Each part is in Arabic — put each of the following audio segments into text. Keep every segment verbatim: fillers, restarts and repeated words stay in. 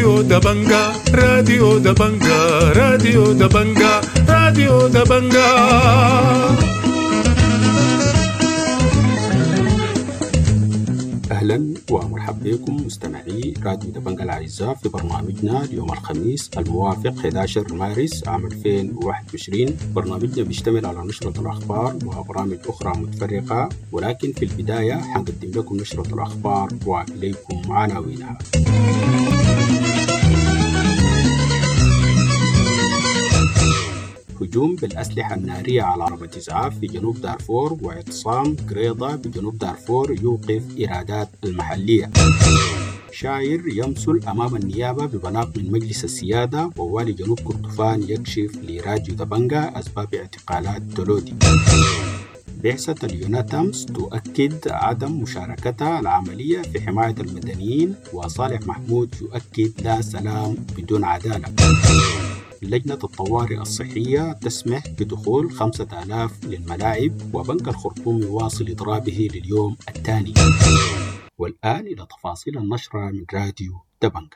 راديو دبنجا راديو دبنجا راديو دبنجا راديو دبنجا. أهلا ومرحبا بكم مستمعي راديو دبنجا الأعزاء في برنامجنا اليوم الخميس الموافق أحد عشر مارس عام ألفين وواحد وعشرين. برنامجنا بيشتمل على نشرة الأخبار وبرامج أخرى متفرقة، ولكن في البداية حنقدم لكم نشرة الأخبار وإليكم عناوينها. هجوم بالأسلحة النارية على عربة إسعاف في جنوب دارفور، واعتصام قريضة بجنوب دارفور يوقف إيرادات المحلية. شاعر يمثل أمام النيابة ببلاغ من مجلس السيادة، ووالي جنوب كردفان يكشف لراديو دبنجا أسباب اعتقالات تولودي. بعثة اليوناتامس تؤكد عدم مشاركتها العملية في حماية المدنيين، وصالح محمود يؤكد لا سلام بدون عدالة. لجنة الطوارئ الصحية تسمح بدخول خمسة آلاف للملاعب، وبنك الخرطوم يواصل إضرابه لليوم الثاني. والآن إلى تفاصيل النشرة من راديو دبنجا.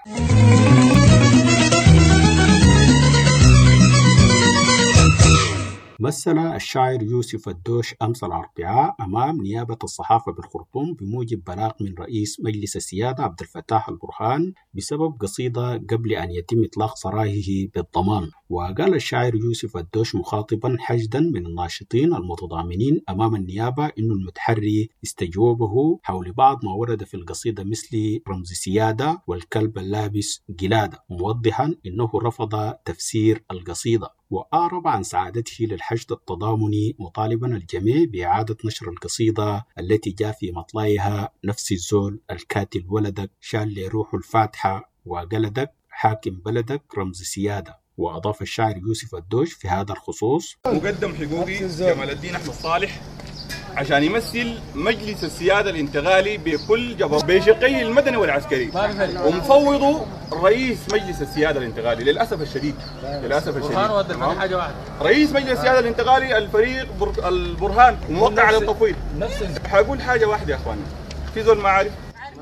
مثل الشاعر يوسف الدوش أمس الأربعاء أمام نيابة الصحافة بالخرطوم بموجب بلاغ من رئيس مجلس السيادة عبد الفتاح البرهان بسبب قصيدة قبل أن يتم إطلاق سراحه بالضمان. وقال الشاعر يوسف الدوش مخاطبا حشدا من الناشطين المتضامنين أمام النيابة إن المتحري استجوبه حول بعض ما ورد في القصيدة مثل رمز سيادة والكلب اللابس قلادة، موضحا إنه رفض تفسير القصيدة، وأعرب عن سعادته للحشد التضامني، مطالبا الجميع بإعادة نشر القصيدة التي جاء في مطلعها نفس الزول الكاتل ولدك شال لي روح الفاتحة وقلدك حاكم بلدك رمز سيادة. وأضاف الشاعر يوسف الدوش في هذا الخصوص: مقدم حقوقي جمال الدين أحمد صالح عشان يمثل مجلس السيادة الانتقالي بكل جبر بشقيه المدني والعسكري، ومفوضه رئيس مجلس السيادة الانتقالي. للأسف الشديد للأسف الشديد رئيس مجلس السيادة الانتقالي الفريق البرهان وموقع على التفويض. حقول حاجة واحدة يا أخواني، في زول ما عارف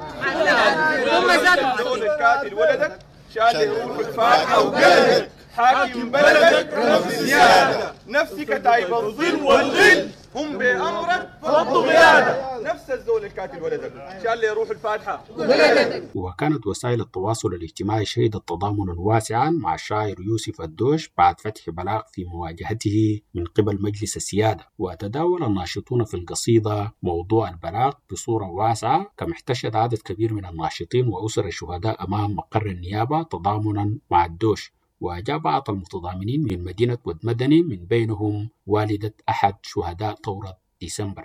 زول الكاتل ولدك شاد روح الفاتحة وقلبك حاكم بلدك رمز سيادة، نفسك تايب الظل والظل هم بأمرك فضوا قيادة، نفس الزول الكاتل ولدك شال لي روح الفاتحة. وكانت وسائل التواصل الاجتماعي شهدت تضامنا واسعا مع الشاعر يوسف الدوش بعد فتح بلاغ في مواجهته من قبل مجلس السيادة. وتداول الناشطون في القصيدة موضوع البلاغ بصورة واسعة، كما احتشد عدد كبير من الناشطين وأسر الشهداء أمام مقر النيابة تضامنا مع الدوش. وجاء بعض المتضامنين من مدينة ودمدني، من بينهم والدة أحد شهداء ثورة ديسمبر.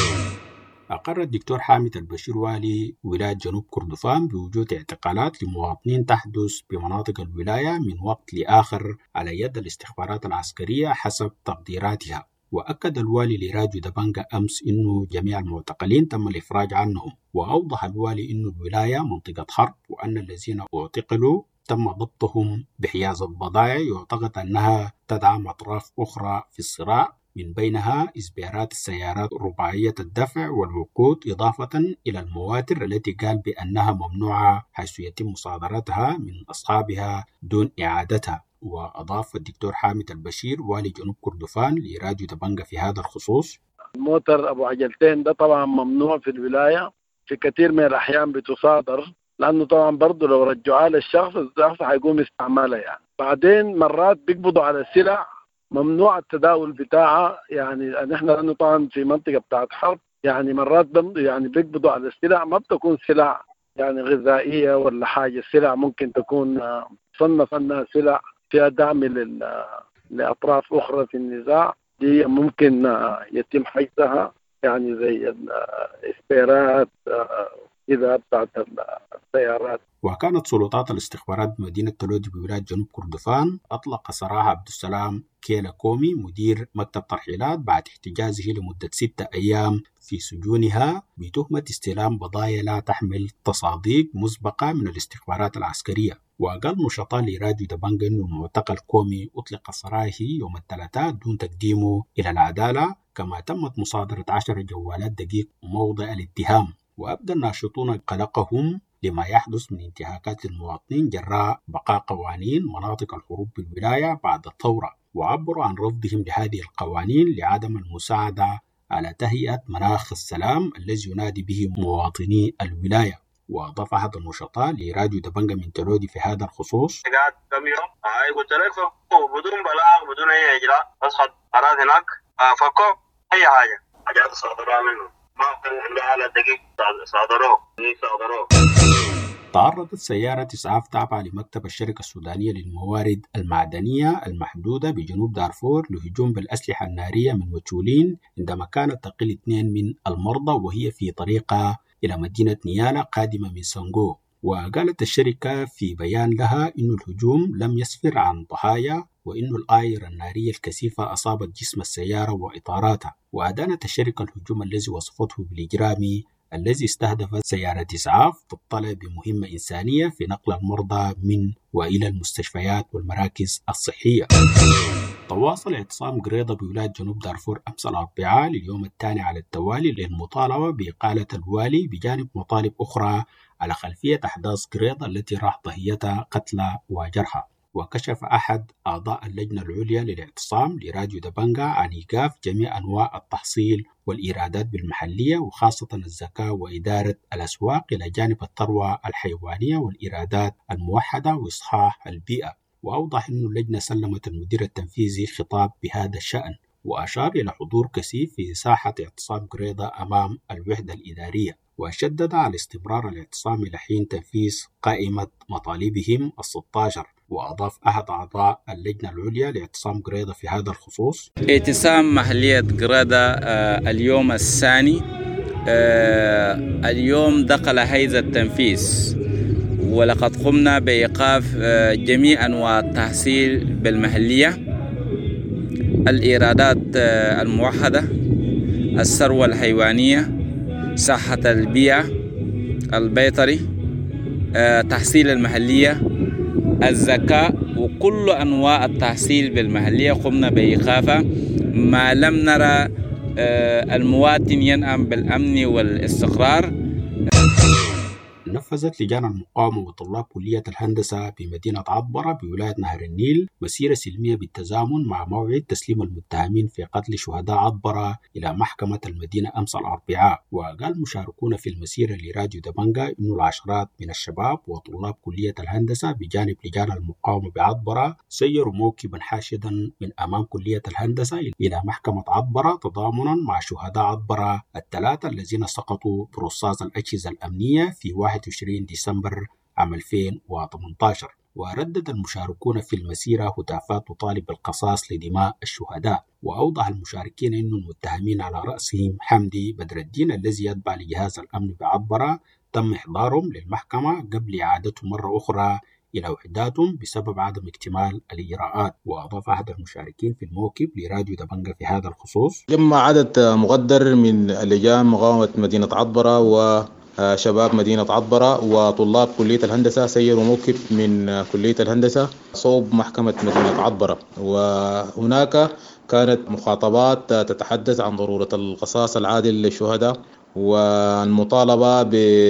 أقر الدكتور حامد البشير والي ولاية جنوب كردفان بوجود اعتقالات لمواطنين تحدث بمناطق الولاية من وقت لآخر على يد الاستخبارات العسكرية حسب تقديراتها. وأكد الوالي لراديو دبنجا أمس إنه جميع المعتقلين تم الإفراج عنهم. وأوضح الوالي إنه الولاية منطقة حرب، وأن الذين اعتقلوا تم ضبطهم بحيازة بضائع يعتقد أنها تدعم أطراف أخرى في الصراع، من بينها إسبيرات السيارات رباعية الدفع والوقود، إضافة إلى المواتر التي قال بأنها ممنوعة حيث يتم مصادرتها من أصحابها دون إعادتها. وأضاف الدكتور حامد البشير والي جنوب كردفان لراديو دبنجا في هذا الخصوص: الموتر أبو عجلتين ده طبعا ممنوع في الولاية، في كثير من الأحيان بتصادر، لأنه طبعا برضه لو رجعوها للشخص الشخص هيقوم يستعملها يعني. بعدين مرات بيقبضوا على السلع ممنوع التداول بتاعها، يعني نحن لأنه طبعا في منطقة بتاعت حرب، يعني مرات يعني بيقبضوا على السلع ما بتكون سلع يعني غذائية ولا حاجة، السلع ممكن تكون صنف أنها سلع فيها دعم لأطراف أخرى في النزاع، دي ممكن يتم حجزها، يعني زي الإسبيرات إذا بتاعت السيارات. وكانت سلطات الاستخبارات بمدينة تولودي بولاية جنوب كردفان أطلق سراح عبد السلام كيلا كومي مدير مكتب ترحيلات بعد احتجازه لمدة ستة أيام في سجونها بتهمة استلام بضايع لا تحمل تصاديق مسبقة من الاستخبارات العسكرية. وقال نشطاء لراديو دبنجا أن المعتقل كومي أطلق سراحه يوم الثلاثاء دون تقديمه إلى العدالة، كما تمت مصادرة عشر جوالات دقيق موضع الاتهام. وأبدى الناشطون قلقهم لما يحدث من انتهاكات للمواطنين جراء بقاء قوانين مناطق الحروب بالولاية بعد الثورة، وعبروا عن رفضهم لهذه القوانين لعدم المساعدة على تهيئة مناخ السلام الذي ينادي به مواطني الولاية. وأضاف أحد النشطاء لراديو دبنجة من تلودي في هذا الخصوص: قعدت كم يوم آه قلت لك فكوا بدون بلاغ بدون أي إجراء، أسقط قرار هناك آه فكوا أي حاجة حاجات صادروها منه ما كان على دقيق صادروه صادروه. تعرضت سيارة إسعاف تابعة لمكتب الشركة السودانية للموارد المعدنية المحدودة بجنوب دارفور لهجوم بالأسلحة النارية من مجهولين عندما كانت تقل اثنين من المرضى وهي في طريقها إلى مدينة نيالا قادمة من سانغو. وقالت الشركة في بيان لها إن الهجوم لم يسفر عن ضحايا وإن الآير النارية الكثيفة أصابت جسم السيارة وإطاراتها. وأدانت الشركة الهجوم الذي وصفته بالإجرامي الذي استهدف سيارة إسعاف تطلع بمهمة إنسانية في نقل المرضى من وإلى المستشفيات والمراكز الصحية. تواصل اعتصام قريضة بولاية جنوب دارفور أمس الأربعاء لليوم الثاني على التوالي للمطالبة بإقالة الوالي بجانب مطالب أخرى على خلفية أحداث قريضة التي راح ضحيتها قتلى وجرحى. وكشف أحد أعضاء اللجنة العليا للاعتصام لراديو دبنجة عن إيقاف جميع أنواع التحصيل والإيرادات بالمحلية وخاصة الزكاة وإدارة الأسواق إلى جانب الثروة الحيوانية والإيرادات الموحدة وإصحاح البيئة. وأوضح أن اللجنة سلمت المدير التنفيذي خطاب بهذا الشأن، وأشار إلى حضور كثيف في ساحة اعتصام قريضة أمام الوحدة الإدارية، وشدد على استمرار الاعتصام إلى حين تنفيذ قائمة مطالبهم الستة عشر. وأضاف أحد أعضاء اللجنة العليا لاعتصام قريضة في هذا الخصوص: اعتصام محلية قريضة آه اليوم الثاني، آه اليوم دخل حيز التنفيذ، ولقد قمنا بإيقاف آه جميع أنواع التحصيل بالمحلية، الإيرادات آه الموحدة، الثروة الحيوانية، صحة البيئة، البيطري، آه تحصيل المحلية، الزكاة، وكل أنواع التحصيل بالمحلية قمنا بإيقافها ما لم نرى المواطن ينعم بالأمن والاستقرار. نفذت لجان المقاومة وطلاب كلية الهندسة بمدينة عطبرة بولاية نهر النيل مسيرة سلمية بالتزامن مع موعد تسليم المتهمين في قتل شهداء عطبرة إلى محكمة المدينة أمس الأربعاء. وقال مشاركون في المسيرة لراديو دبنجة إن العشرات من الشباب وطلاب كلية الهندسة بجانب لجان المقاومة بعطبرة سيروا موكبا حاشدا من أمام كلية الهندسة إلى محكمة عطبرة تضامنا مع شهداء عطبرة الثلاثة الذين سقطوا برصاص الأجهزة الأمنية في واحد وعشرين ديسمبر عام ألفين وثمانية عشر. وردد المشاركون في المسيرة هتافات تطالب بالقصاص لدماء الشهداء. وأوضح المشاركين أن المتهمين على رأسهم حمدي بدر الدين الذي يتبع لجهاز الأمن بعطبرة تم إحضارهم للمحكمة قبل إعادتهم مرة أخرى إلى وحداتهم بسبب عدم اكتمال الإجراءات. وأضاف أحد المشاركين في الموكب لراديو دبنجة في هذا الخصوص: جمع عدد مقدر من لجان مقاومة مدينة عطبرة وشباب مدينة عطبرة وطلاب كلية الهندسة سيروا موكب من كلية الهندسة صوب محكمة مدينة عطبرة، وهناك كانت مخاطبات تتحدث عن ضرورة القصاص العادل للشهداء والمطالبة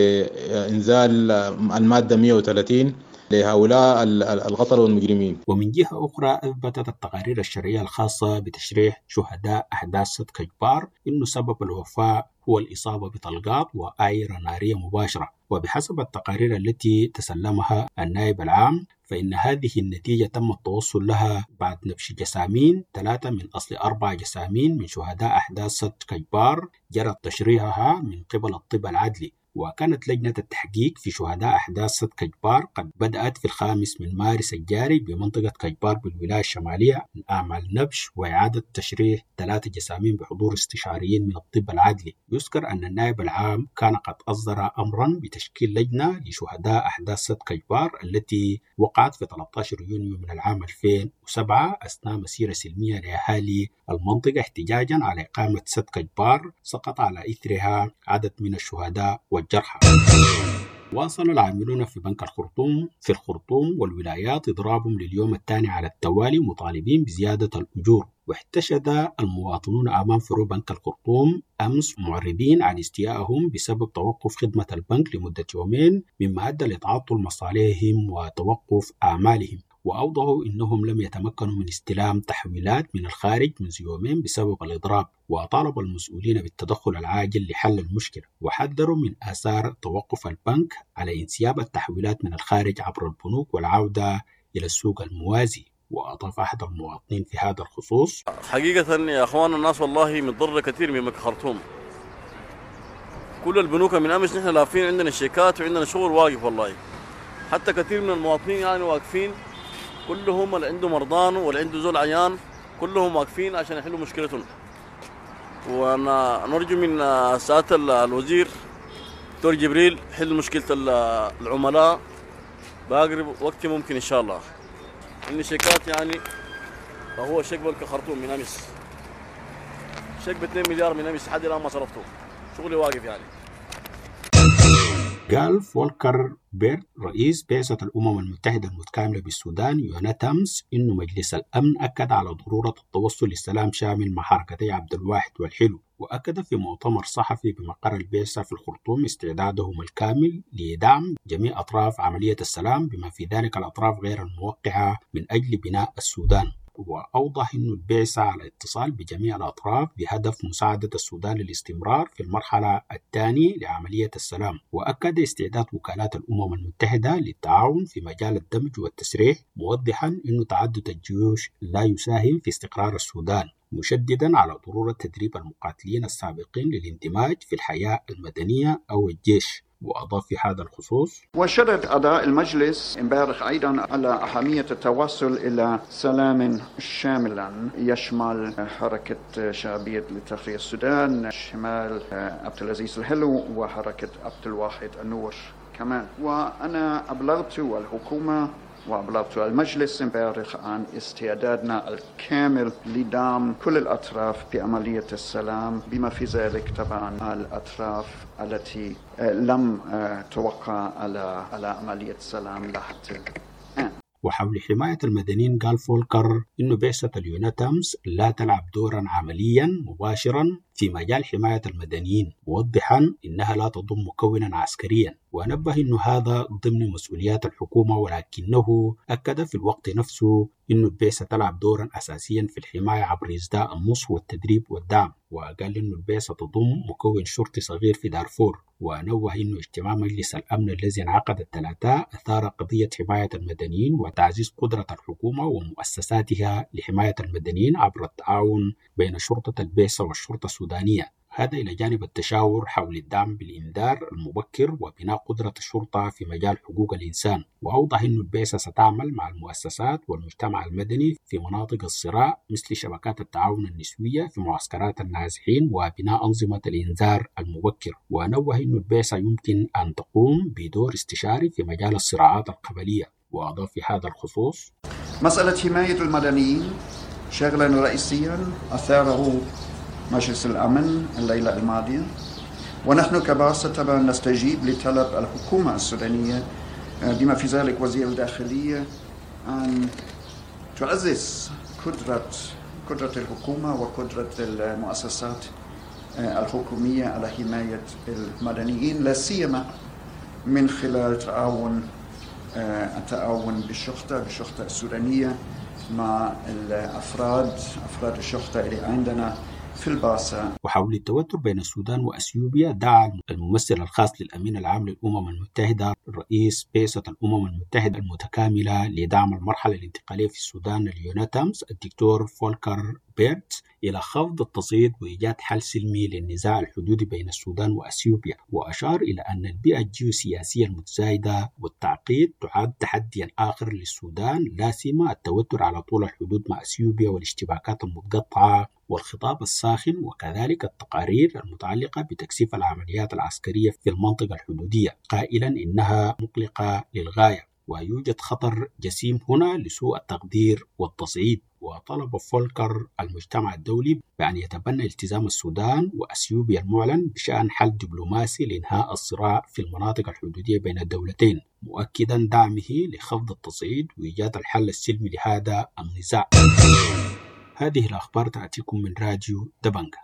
بإنزال المادة مئة وثلاثين لهؤلاء القتلة والمجرمين. ومن جهة أخرى أثبتت التقارير الشرعية الخاصة بتشريح شهداء أحداث سد كجبار إنه سبب الوفاة هو الإصابة بطلقات وآيرة نارية مباشرة. وبحسب التقارير التي تسلمها النائب العام فإن هذه النتيجة تم التوصل لها بعد نبش جسامين ثلاثة من أصل أربع جسامين من شهداء أحداث سد كجبار جرت تشريحها من قبل الطب العدلي. وكانت لجنة التحقيق في شهداء أحداث سد كجبار قد بدأت في الخامس من مارس الجاري بمنطقة كجبار بالولاية الشمالية من أعمال نبش وإعادة تشريح ثلاثة جسامين بحضور استشاريين من الطب العدلي. يذكر أن النائب العام كان قد أصدر أمرا بتشكيل لجنة لشهداء أحداث سد كجبار التي وقعت في ثلاثة عشر يونيو من العام ألفين وسبعة أثناء مسيرة سلمية لأهالي المنطقة احتجاجا على إقامة سد كجبار سقط على إثرها عدد من الشهداء والجرحى. واصل العاملون في بنك الخرطوم في الخرطوم والولايات إضرابهم لليوم الثاني على التوالي مطالبين بزيادة الأجور. واحتشد المواطنون أمام فروع بنك الخرطوم أمس معربين عن استيائهم بسبب توقف خدمة البنك لمدة يومين، مما أدى لتعطل مصالحهم وتوقف أعمالهم. وأوضحوا أنهم لم يتمكنوا من استلام تحويلات من الخارج منذ يومين بسبب الإضراب، وطالب المسؤولين بالتدخل العاجل لحل المشكلة، وحذروا من آثار توقف البنك على انسياب التحويلات من الخارج عبر البنوك والعودة إلى السوق الموازي. وأضاف أحد المواطنين في هذا الخصوص: حقيقة يا أخوان الناس والله متضررة كثير من بنك خرطوم. كل البنوك من أمس نحن لافين عندنا شيكات وعندنا شغل واقف والله. حتى كثير من المواطنين يعني واقفين، كلهم اللي عنده مرضان واللي عنده زول عيان كلهم واقفين عشان يحلوا مشكلتهم. وأنا نرجو من سعادة الوزير دكتور جبريل حل مشكلة العملاء بأقرب وقت ممكن إن شاء الله. إن شيكات يعني فهو شيك بنك خرطوم من أمس، شيك ب اثنين مليار من أمس لحد الآن ما صرفته، شغلي واقف يعني. قال فولكر بيرت رئيس بعثة الأمم المتحدة المتكاملة بالسودان يوناتامس إنه مجلس الأمن أكد على ضرورة التوصل لسلام شامل مع حركتي عبد الواحد والحلو. وأكد في مؤتمر صحفي بمقر البعثة في الخرطوم استعدادهم الكامل لدعم جميع أطراف عملية السلام بما في ذلك الأطراف غير الموقعة من أجل بناء السودان. وأوضح أن البعثة على اتصال بجميع الأطراف بهدف مساعدة السودان للاستمرار في المرحلة الثانية لعملية السلام. وأكد استعداد وكالات الأمم المتحدة للتعاون في مجال الدمج والتسريح، موضحا أن تعدد الجيوش لا يساهم في استقرار السودان، مشددا على ضرورة تدريب المقاتلين السابقين للاندماج في الحياة المدنية أو الجيش. وأضاف في هذا الخصوص: وشدد أعضاء المجلس امبارح أيضا على أهمية التوصل إلى سلام شامل يشمل حركة شعبية لتحرير السودان، شمال عبد العزيز الحلو، وحركة عبد الواحد النور كمان. وأنا أبلغت الحكومة وأبلغت المجلس امبارح عن استعدادنا الكامل لدعم كل الأطراف بعملية السلام، بما في ذلك طبعا الأطراف التي لم توقع على على عملية السلام لحد الآن. وحول حماية المدنيين قال فولكر إنه بعثة اليوناتامس لا تلعب دورا عمليا مباشرا في مجال حماية المدنيين، موضحا إنها لا تضم مكونا عسكريا. ونبه إنه هذا ضمن مسؤوليات الحكومة، ولكنه أكد في الوقت نفسه إنه البعثة تلعب دورا أساسيا في الحماية عبر إسداء النصح والتدريب والدعم. وقال إنه البعثة تضم مكون شرطي صغير في دارفور. ونوه إنه اجتماع مجلس الأمن الذي انعقد الثلاثاء أثار قضية حماية المدنيين وتعزيز قدرة الحكومة ومؤسساتها لحماية المدنيين عبر التعاون بين شرطة البعثة والشرطة السودانية، هذا إلى جانب التشاور حول الدعم بالإنذار المبكر وبناء قدرة الشرطة في مجال حقوق الإنسان. وأوضح أن البعثة ستعمل مع المؤسسات والمجتمع المدني في مناطق الصراع مثل شبكات التعاون النسوية في معسكرات النازحين وبناء أنظمة الإنذار المبكر. ونوه أن البعثة يمكن أن تقوم بدور استشاري في مجال الصراعات القبلية. وأضاف في هذا الخصوص: مسألة حماية المدنيين شغلا رئيسيا أثاره مجلس الأمن الليلة الماضية، ونحن كبعثة طبعا نستجيب لطلب الحكومة السودانية بما في ذلك وزير الداخلية أن تعزز قدرة قدرة الحكومة وقدرة المؤسسات الحكومية على حماية المدنيين، لا سيما من خلال تعاون التعاون بالشرطة بالشرطة السودانية مع الأفراد أفراد الشرطة اللي عندنا في البعثة. وحول التوتر بين السودان وأثيوبيا دعا الممثل الخاص للأمين العام للأمم المتحدة رئيس بعثة الأمم المتحدة المتكاملة لدعم المرحلة الانتقالية في السودان اليوناتامس الدكتور فولكر بيرت إلى خفض التصعيد وإيجاد حل سلمي للنزاع الحدودي بين السودان وأثيوبيا. وأشار إلى أن البيئة الجيوسياسية المتزايدة والتعقيد تعد تحديا آخر للسودان، لا سيما التوتر على طول الحدود مع أثيوبيا والاشتباكات المتقطعة والخطاب الساخن، وكذلك التقارير المتعلقة بتكثيف العمليات العسكرية في المنطقة الحدودية، قائلا إنها مقلقة للغاية ويوجد خطر جسيم هنا لسوء التقدير والتصعيد. وطلب فولكر المجتمع الدولي بأن يتبنى التزام السودان وأثيوبيا المعلن بشأن حل دبلوماسي لإنهاء الصراع في المناطق الحدودية بين الدولتين، مؤكدا دعمه لخفض التصعيد وإيجاد الحل السلمي لهذا النزاع. هذه الأخبار تأتيكم من راديو دبنجة.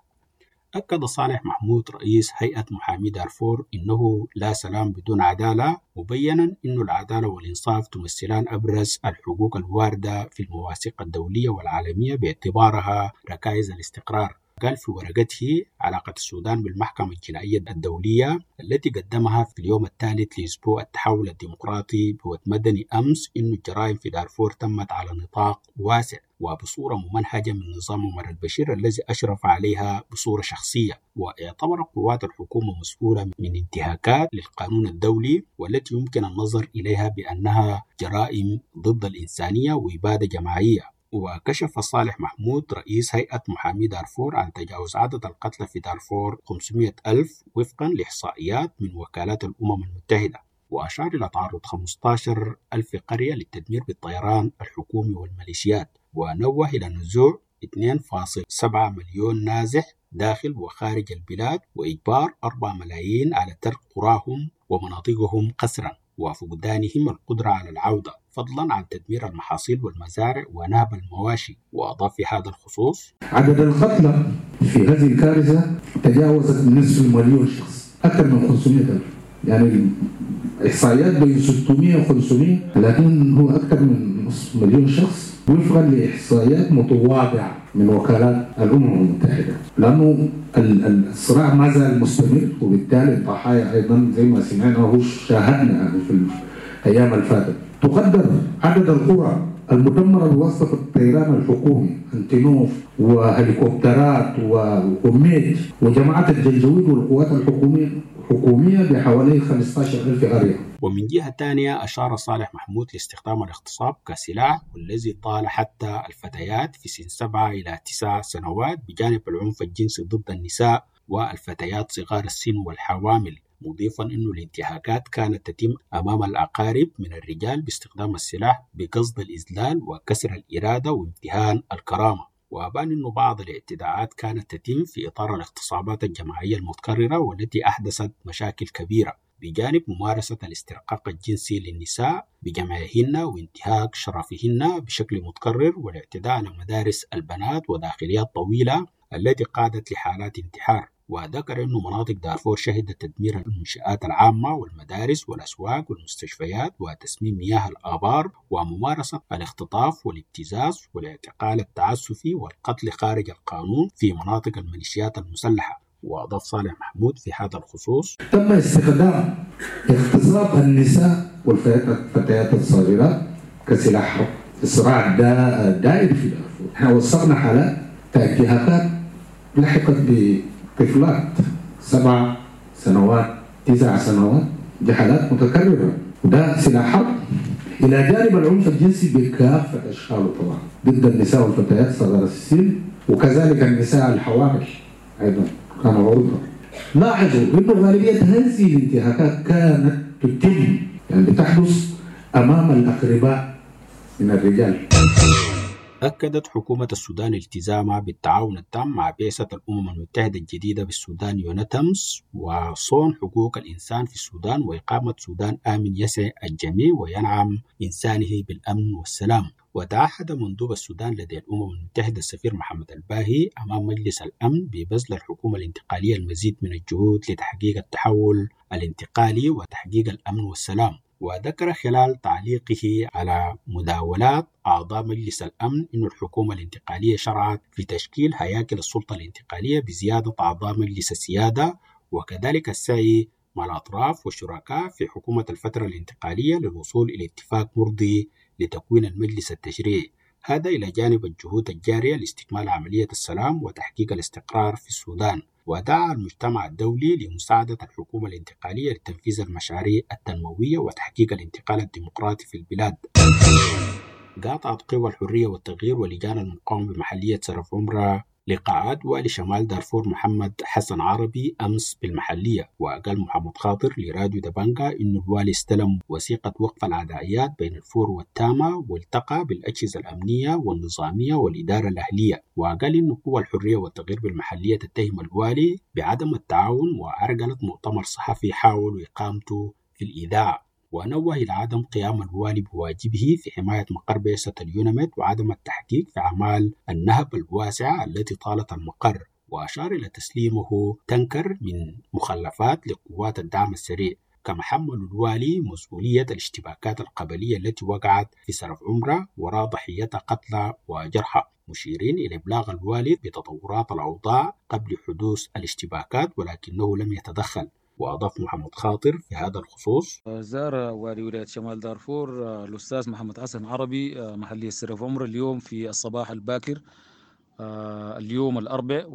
أكد صالح محمود رئيس هيئة محامي دارفور إنه لا سلام بدون عدالة، مبينا أن العدالة والإنصاف تمثلان أبرز الحقوق الواردة في المواثيق الدولية والعالمية باعتبارها ركائز الاستقرار. قال في ورقته علاقة السودان بالمحكمة الجنائية الدولية التي قدمها في اليوم الثالث لأسبوع التحول الديمقراطي بوت مدني أمس إن الجرائم في دارفور تمت على نطاق واسع وبصورة ممنهجة من نظام عمر البشير الذي أشرف عليها بصورة شخصية، واعتبر قوات الحكومة مسؤولة من انتهاكات للقانون الدولي والتي يمكن النظر إليها بأنها جرائم ضد الإنسانية وإبادة جماعية. وكشف صالح محمود رئيس هيئة محامي دارفور عن تجاوز عدد القتلى في دارفور خمسمائة ألف وفقا لإحصائيات من وكالات الأمم المتحدة، وأشار إلى تعرض خمسة عشر ألف قرية للتدمير بالطيران الحكومي والميليشيات، ونوه إلى نزوع اثنين فاصلة سبعة مليون نازح داخل وخارج البلاد وإجبار أربعة ملايين على ترك قراهم ومناطقهم قسرا وفقدانهم القدرة على العودة، فضلا عن تدمير المحاصيل والمزارع ونهب المواشي. وأضاف في هذا الخصوص: عدد القتلى في هذه الكارثة تجاوزت نصف مليون شخص، أكثر من خمسمائة ألف، يعني إحصائيات بين ستمائة و خمسمائة، لكن هو أكثر من نصف مليون شخص وفقا لإحصائيات متواضعة من وكالات الأمم المتحدة، لأنه الصراع ما زال مستمر، وبالتالي الضحايا أيضا زي ما سمعنا وشاهدنا يعني في الأيام الفاتت. تقدر عدد القرى المدمرة بواسطة الطيران الحكومي أنتينوف وهليكوبترات وميج وجماعة الجنجويد والقوات الحكومية حكومية بحوالي خمسة عشر ألف قرية. ومن جهة ثانية أشار صالح محمود لاستخدام الاغتصاب كسلاح والذي طال حتى الفتيات في سن سبعة إلى تسع سنوات بجانب العنف الجنسي ضد النساء والفتيات صغار السن والحوامل، مضيفا أن الانتهاكات كانت تتم أمام الأقارب من الرجال باستخدام السلاح بقصد الإذلال وكسر الإرادة وامتهان الكرامة. وأبان أن بعض الاعتداءات كانت تتم في إطار الاغتصابات الجماعية المتكررة والتي أحدثت مشاكل كبيرة بجانب ممارسة الاسترقاق الجنسي للنساء بجمعهن وانتهاك شرفهن بشكل متكرر والاعتداء على مدارس البنات وداخليات طويلة التي قادت لحالات انتحار. وذكر أن مناطق دارفور شهدت تدمير المنشآت العامة والمدارس والأسواق والمستشفيات وتسميم مياه الآبار وممارسة الاختطاف والابتزاز والاعتقال التعسفي والقتل خارج القانون في مناطق الميليشيات المسلحة. وأضاف صالح محمود في هذا الخصوص: تم استخدام اغتصاب النساء والفتيات الصغيرات كسلاح حرب في الصراع الدائري في دارفور. احنا وصلنا حالات انتهاكات لحقت بطفلات سبع سنوات تسع سنوات، دي حالات متكررة، وده سلاح حرب إلى جانب العنف الجنسي بكافة أشكاله طبعا ضد النساء والفتيات صغار السن، وكذلك النساء الحوامل أيضا كانوا عرضة. لاحظوا أنه غالبية هذه الانتهاكات كانت تتم يعني بتحدث أمام الأقرباء من الرجال. أكدت حكومة السودان التزامها بالتعاون التام مع بعثة الأمم المتحدة الجديدة بالسودان يونتمس وصون حقوق الإنسان في السودان وإقامة سودان آمن يسع الجميع وينعم إنسانه بالأمن والسلام. وتعهد مندوب السودان لدى الأمم المتحدة السفير محمد الباهي أمام مجلس الأمن ببذل الحكومة الانتقالية المزيد من الجهود لتحقيق التحول الانتقالي وتحقيق الأمن والسلام. وذكر خلال تعليقه على مداولات أعضاء مجلس الأمن أن الحكومة الانتقالية شرعت في تشكيل هياكل السلطة الانتقالية بزيادة أعضاء مجلس السيادة، وكذلك السعي مع الأطراف والشركاء في حكومة الفترة الانتقالية للوصول إلى اتفاق مرضي لتكوين المجلس التشريعي، هذا إلى جانب الجهود الجارية لاستكمال عملية السلام وتحقيق الاستقرار في السودان. ودعا المجتمع الدولي لمساعدة الحكومة الانتقالية لتنفيذ المشاريع التنموية وتحقيق الانتقال الديمقراطي في البلاد. قاطعت قوى الحرية والتغيير ولجان المقاومة بمحلية سرف عمرة لقاءات والي شمال دارفور محمد حسن عربي أمس بالمحلية، وقال محمد خاطر لراديو دبنجا إنه الوالي استلم وثيقة وقف العدائيات بين الفور والتامة والتقى بالأجهزة الأمنية والنظامية والإدارة الأهلية، وقال إنه قوى الحرية والتغيير بالمحلية تتهم الوالي بعدم التعاون وأرجلت مؤتمر صحفي حاولوا إقامته في الإذاعة، ونوه إلى عدم قيام الوالي بواجبه في حماية مقر بعثة اليونمت وعدم التحقيق في أعمال النهب الواسعة التي طالت المقر، وأشار إلى تسليمه تنكر من مخلفات لقوات الدعم السريع. كما حمل الوالي مسؤولية الاشتباكات القبلية التي وقعت في سرف عمرة وراء ضحيتها قتلى وجرحى، مشيرين إلى إبلاغ الوالي بتطورات الأوضاع قبل حدوث الاشتباكات ولكنه لم يتدخل. وأضاف محمد خاطر في هذا الخصوص: زار والي ولاية شمال دارفور الأستاذ محمد حسن عربي محلية سرف عمر اليوم في الصباح الباكر اليوم الأربع،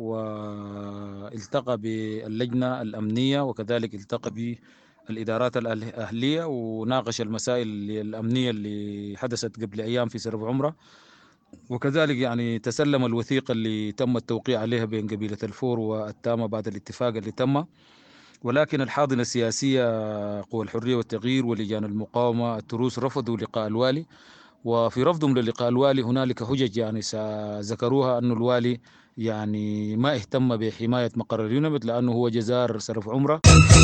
والتقى باللجنة الأمنية وكذلك التقى بالإدارات الأهلية وناقش المسائل الأمنية اللي حدثت قبل أيام في سرف عمرة، وكذلك يعني تسلم الوثيقة اللي تم التوقيع عليها بين قبيلة الفور والتامة بعد الاتفاق اللي تم. ولكن الحاضنة السياسية قوى الحرية والتغيير ولجان المقاومة التروس رفضوا لقاء الوالي، وفي رفضهم للقاء الوالي هنالك حجج يعني ذكروها أن الوالي يعني ما اهتم بحماية مقر اليونمت لأنه هو جزار سرف عمرة.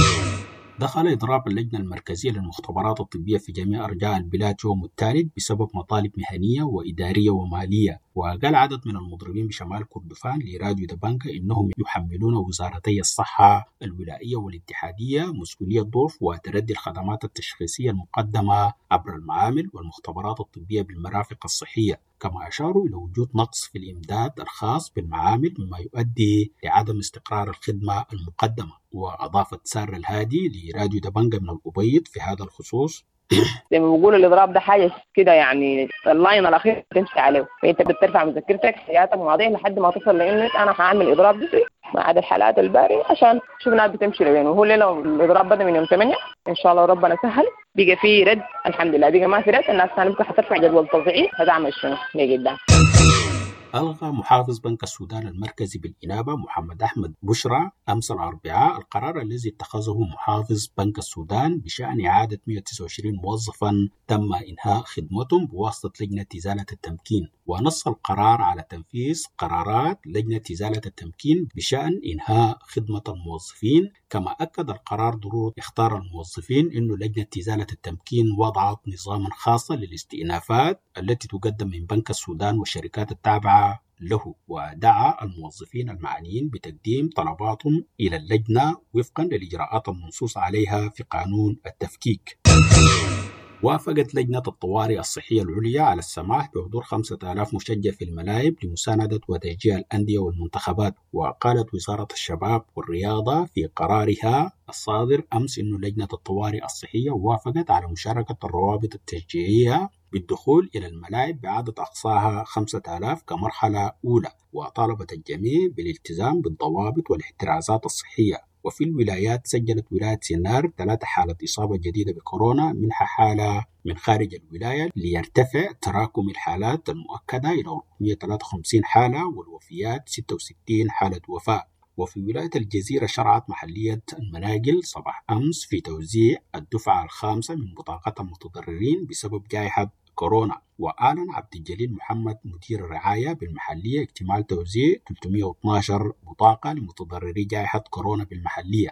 دخل إضراب اللجنة المركزية للمختبرات الطبية في جميع أرجاء البلاد يوم الثالث بسبب مطالب مهنية وإدارية ومالية، وقال عدد من المضربين بشمال كردفان لراديو دبنجا إنهم يحملون وزارتي الصحة الولائية والاتحادية مسؤولية ضعف وتردي الخدمات التشخيصية المقدمة عبر المعامل والمختبرات الطبية بالمرافق الصحية، كما أشاروا إلى وجود نقص في الإمداد الخاص بالمعامل مما يؤدي لعدم استقرار الخدمة المقدمة. وأضافت سارة الهادي لراديو دبنجا من الأبيض في هذا الخصوص: زي ما بيقولوا الإضراب ده حاجة كده يعني اللاين الأخير تمشي عليه، فأنت بترفع مذكرتك حياتك مواضيع لحد ما تصل لإنك أنا هعمل إضراب ده ما عدا الحالات البارية عشان شوف الناس بتمشي لوين. وهو لو الإضراب بدأ من يوم ثمانية إن شاء الله ربنا سهل بقى فيه رد الحمد لله، بقى ما في رد الناس ثاني بقى حترفع جدول توزيعي هتعمل شنو لقدام. ألغى محافظ بنك السودان المركزي بالإنابة محمد أحمد بشرى أمس الأربعاء القرار الذي اتخذه محافظ بنك السودان بشأن إعادة مئة وتسعة وعشرين موظفا تم إنهاء خدمتهم بواسطة لجنة إزالة التمكين، ونص القرار على تنفيذ قرارات لجنة إزالة التمكين بشأن إنهاء خدمة الموظفين. كما أكد القرار ضرورة اختار الموظفين إنه لجنة إزالة التمكين وضعت نظاما خاصا للاستئنافات التي تقدم من بنك السودان والشركات التابعة له، ودعا الموظفين المعنيين بتقديم طلباتهم إلى اللجنة وفقا للإجراءات المنصوص عليها في قانون التفكيك. وافقت لجنة الطوارئ الصحية العليا على السماح بحضور خمسة آلاف مشجع في الملاعب لمساندة وتشجيع الأندية والمنتخبات. وقالت وزارة الشباب والرياضة في قرارها الصادر أمس إنه لجنة الطوارئ الصحية وافقت على مشاركة الروابط التشجيعية بالدخول إلى الملاعب بعدد أقصاها خمسة آلاف كمرحلة أولى، وطالبت الجميع بالالتزام بالضوابط والاحترازات الصحية. وفي الولايات سجلت ولاية سينار ثلاثة حالات إصابة جديدة بكورونا، منها حالة من خارج الولاية ليرتفع تراكم الحالات المؤكدة إلى أربعمئة وثلاثة وخمسين حالة والوفيات ستة وستين حالة وفاة. وفي ولاية الجزيرة شرعت محلية المناقل صباح أمس في توزيع الدفعة الخامسة من بطاقات المتضررين بسبب جائحة كورونا. وأعلن عبد الجليل محمد مدير الرعاية بالمحلية اكتمال توزيع ثلاثمئة واثني عشر بطاقة لمتضرري جائحة كورونا بالمحلية.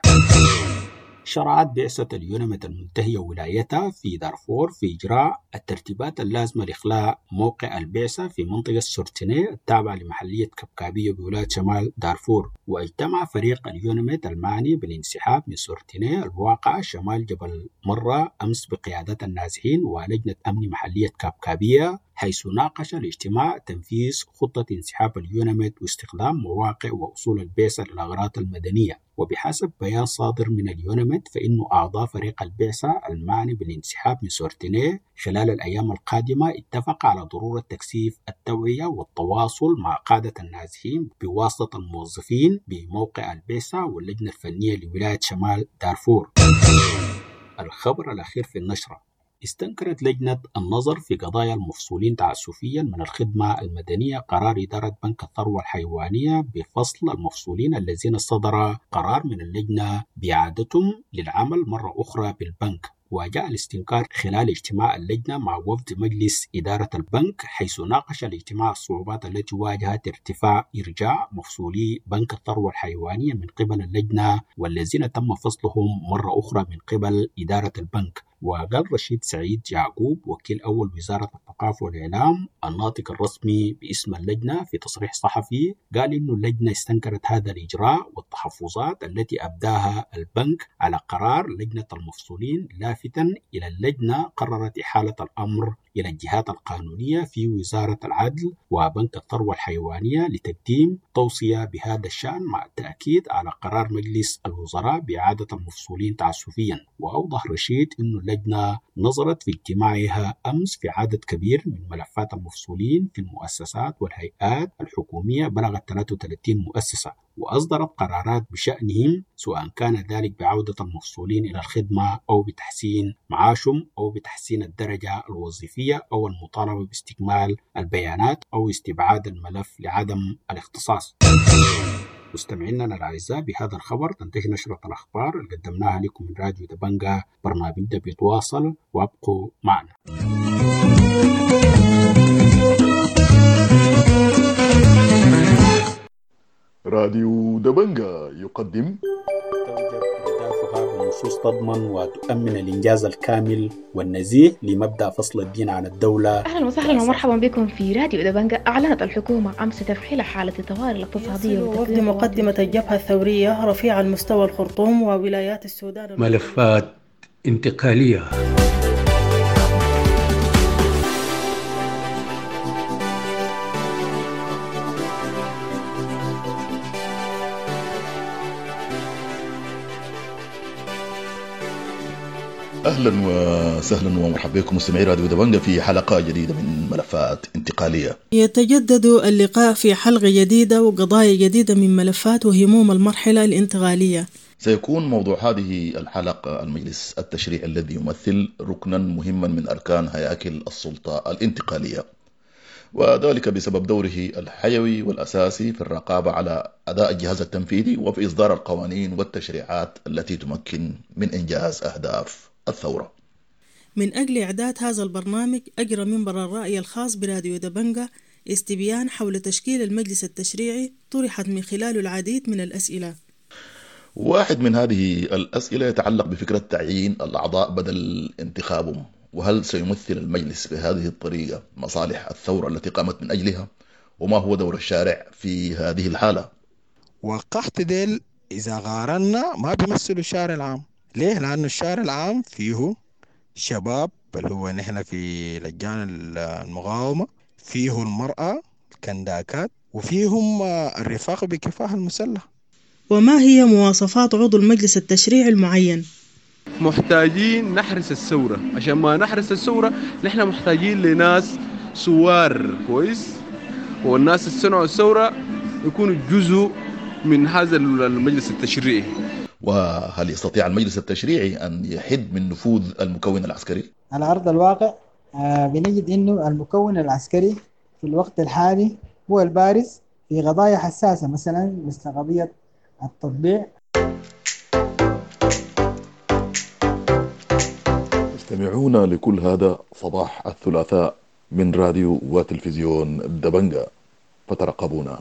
شرعت بعثة اليونمت المنتهية ولايتها في دارفور في إجراء الترتيبات اللازمة لإخلاء موقع البعثة في منطقة سورتيني التابعة لمحلية كبكابية بولاية شمال دارفور. واجتمع فريق اليونمت المعني بالانسحاب من سورتيني الواقع شمال جبل مرة أمس بقيادة النازحين ولجنة أمن محلية كبكابية، حيث ناقش الاجتماع تنفيذ خطة انسحاب اليونمت واستخدام مواقع وأصول البعثة للأغراض المدنية. وبحسب بيان صادر من اليونمت فإن أعضاء فريق البعثة المعني بالانسحاب من سورتيني خلال الأيام القادمة اتفق على ضرورة تكثيف التوعية والتواصل مع قادة النازحين بواسطة الموظفين بموقع البعثة واللجنة الفنية لولاية شمال دارفور. الخبر الأخير في النشرة: استنكرت لجنة النظر في قضايا المفصولين تعسفيا من الخدمة المدنية قرار إدارة بنك الثروة الحيوانية بفصل المفصولين الذين صدر قرار من اللجنة بإعادتهم للعمل مرة أخرى بالبنك. وجاء الاستنكار خلال اجتماع اللجنة مع وفد مجلس إدارة البنك، حيث ناقش الاجتماع الصعوبات التي واجهت ارتفاع إرجاع مفصولي بنك الثروة الحيوانية من قبل اللجنة والذين تم فصلهم مرة أخرى من قبل إدارة البنك. وقال رشيد سعيد يعقوب وكيل أول وزارة الثقافة والإعلام الناطق الرسمي باسم اللجنة في تصريح صحفي، قال إنه اللجنة استنكرت هذا الإجراء والتحفظات التي أبداها البنك على قرار لجنة المفصولين، لافتا إلى اللجنة قررت إحالة الأمر إلى الجهات القانونية في وزارة العدل وبنك الثروة الحيوانية لتقديم توصية بهذا الشأن، مع التأكيد على قرار مجلس الوزراء بإعادة المفصولين تعسفيا. وأوضح رشيد أن اللجنة نظرت في اجتماعها أمس في عدد كبير من ملفات المفصولين في المؤسسات والهيئات الحكومية بلغت ثلاثة وثلاثين مؤسسة، وأصدرت قرارات بشأنهم، سواء كان ذلك بعودة المفصولين إلى الخدمة أو بتحسين معاشهم أو بتحسين الدرجة الوظيفية أو المطالبة باستكمال البيانات أو استبعاد الملف لعدم الاختصاص. مستمعينا الأعزاء، بهذا الخبر تنتهي نشرة الأخبار اللي قدمناها لكم من راديو دبنجة. برنامجنا بيتواصل وابقوا معنا. راديو دبنجة يقدم نصوص تضمن وتؤمن الإنجاز الكامل والنزيه لمبدأ فصل الدين عن الدولة. أهلا وسهلا ومرحبا بكم في راديو دبنجة. أعلنت الحكومة أمس تفعيل حالة الطوارئ الاقتصادية وفد مقدمة الجبهة الثورية رفيع المستوى الخرطوم وولايات السودان ملفات انتقالية. أهلا وسهلا ومرحبا بكم مستمعي راديو دبنجة في حلقة جديدة من ملفات انتقالية. يتجدد اللقاء في حلقة جديدة وقضايا جديدة من ملفات وهموم المرحلة الانتقالية. سيكون موضوع هذه الحلقة المجلس التشريعي الذي يمثل ركنا مهما من أركان هياكل السلطة الانتقالية، وذلك بسبب دوره الحيوي والأساسي في الرقابة على أداء الجهاز التنفيذي وفي إصدار القوانين والتشريعات التي تمكن من إنجاز أهداف الثورة. من أجل إعداد هذا البرنامج أجرى منبر الرأي الخاص براديو دبنجة استبيان حول تشكيل المجلس التشريعي طرحت من خلاله العديد من الأسئلة. واحد من هذه الأسئلة يتعلق بفكرة تعيين الأعضاء بدل انتخابهم، وهل سيمثل المجلس بهذه الطريقة مصالح الثورة التي قامت من أجلها؟ وما هو دور الشارع في هذه الحالة؟ وقحت ديل إذا غارنا ما بيمثلوا الشارع العام. ليه؟ لأنه الشارع العام فيه شباب اللي هو نحن في لجان المقاومة، فيه المرأة الكنداكات، وفيهم الرفاق بكفاح المسلح. وما هي مواصفات عضو المجلس التشريعي المعين؟ محتاجين نحرس الثورة. عشان ما نحرس الثورة نحن محتاجين لناس سوار كويس، والناس اللي صنعوا الثورة يكونوا جزء من هذا المجلس التشريعي. وهل يستطيع المجلس التشريعي أن يحد من نفوذ المكون العسكري؟ على أرض الواقع بنجد أنه المكون العسكري في الوقت الحالي هو البارز في قضايا حساسة، مثلا مثل قضية التطبيع. استمعونا لكل هذا صباح الثلاثاء من راديو وتلفزيون دبنجة، فترقبونا.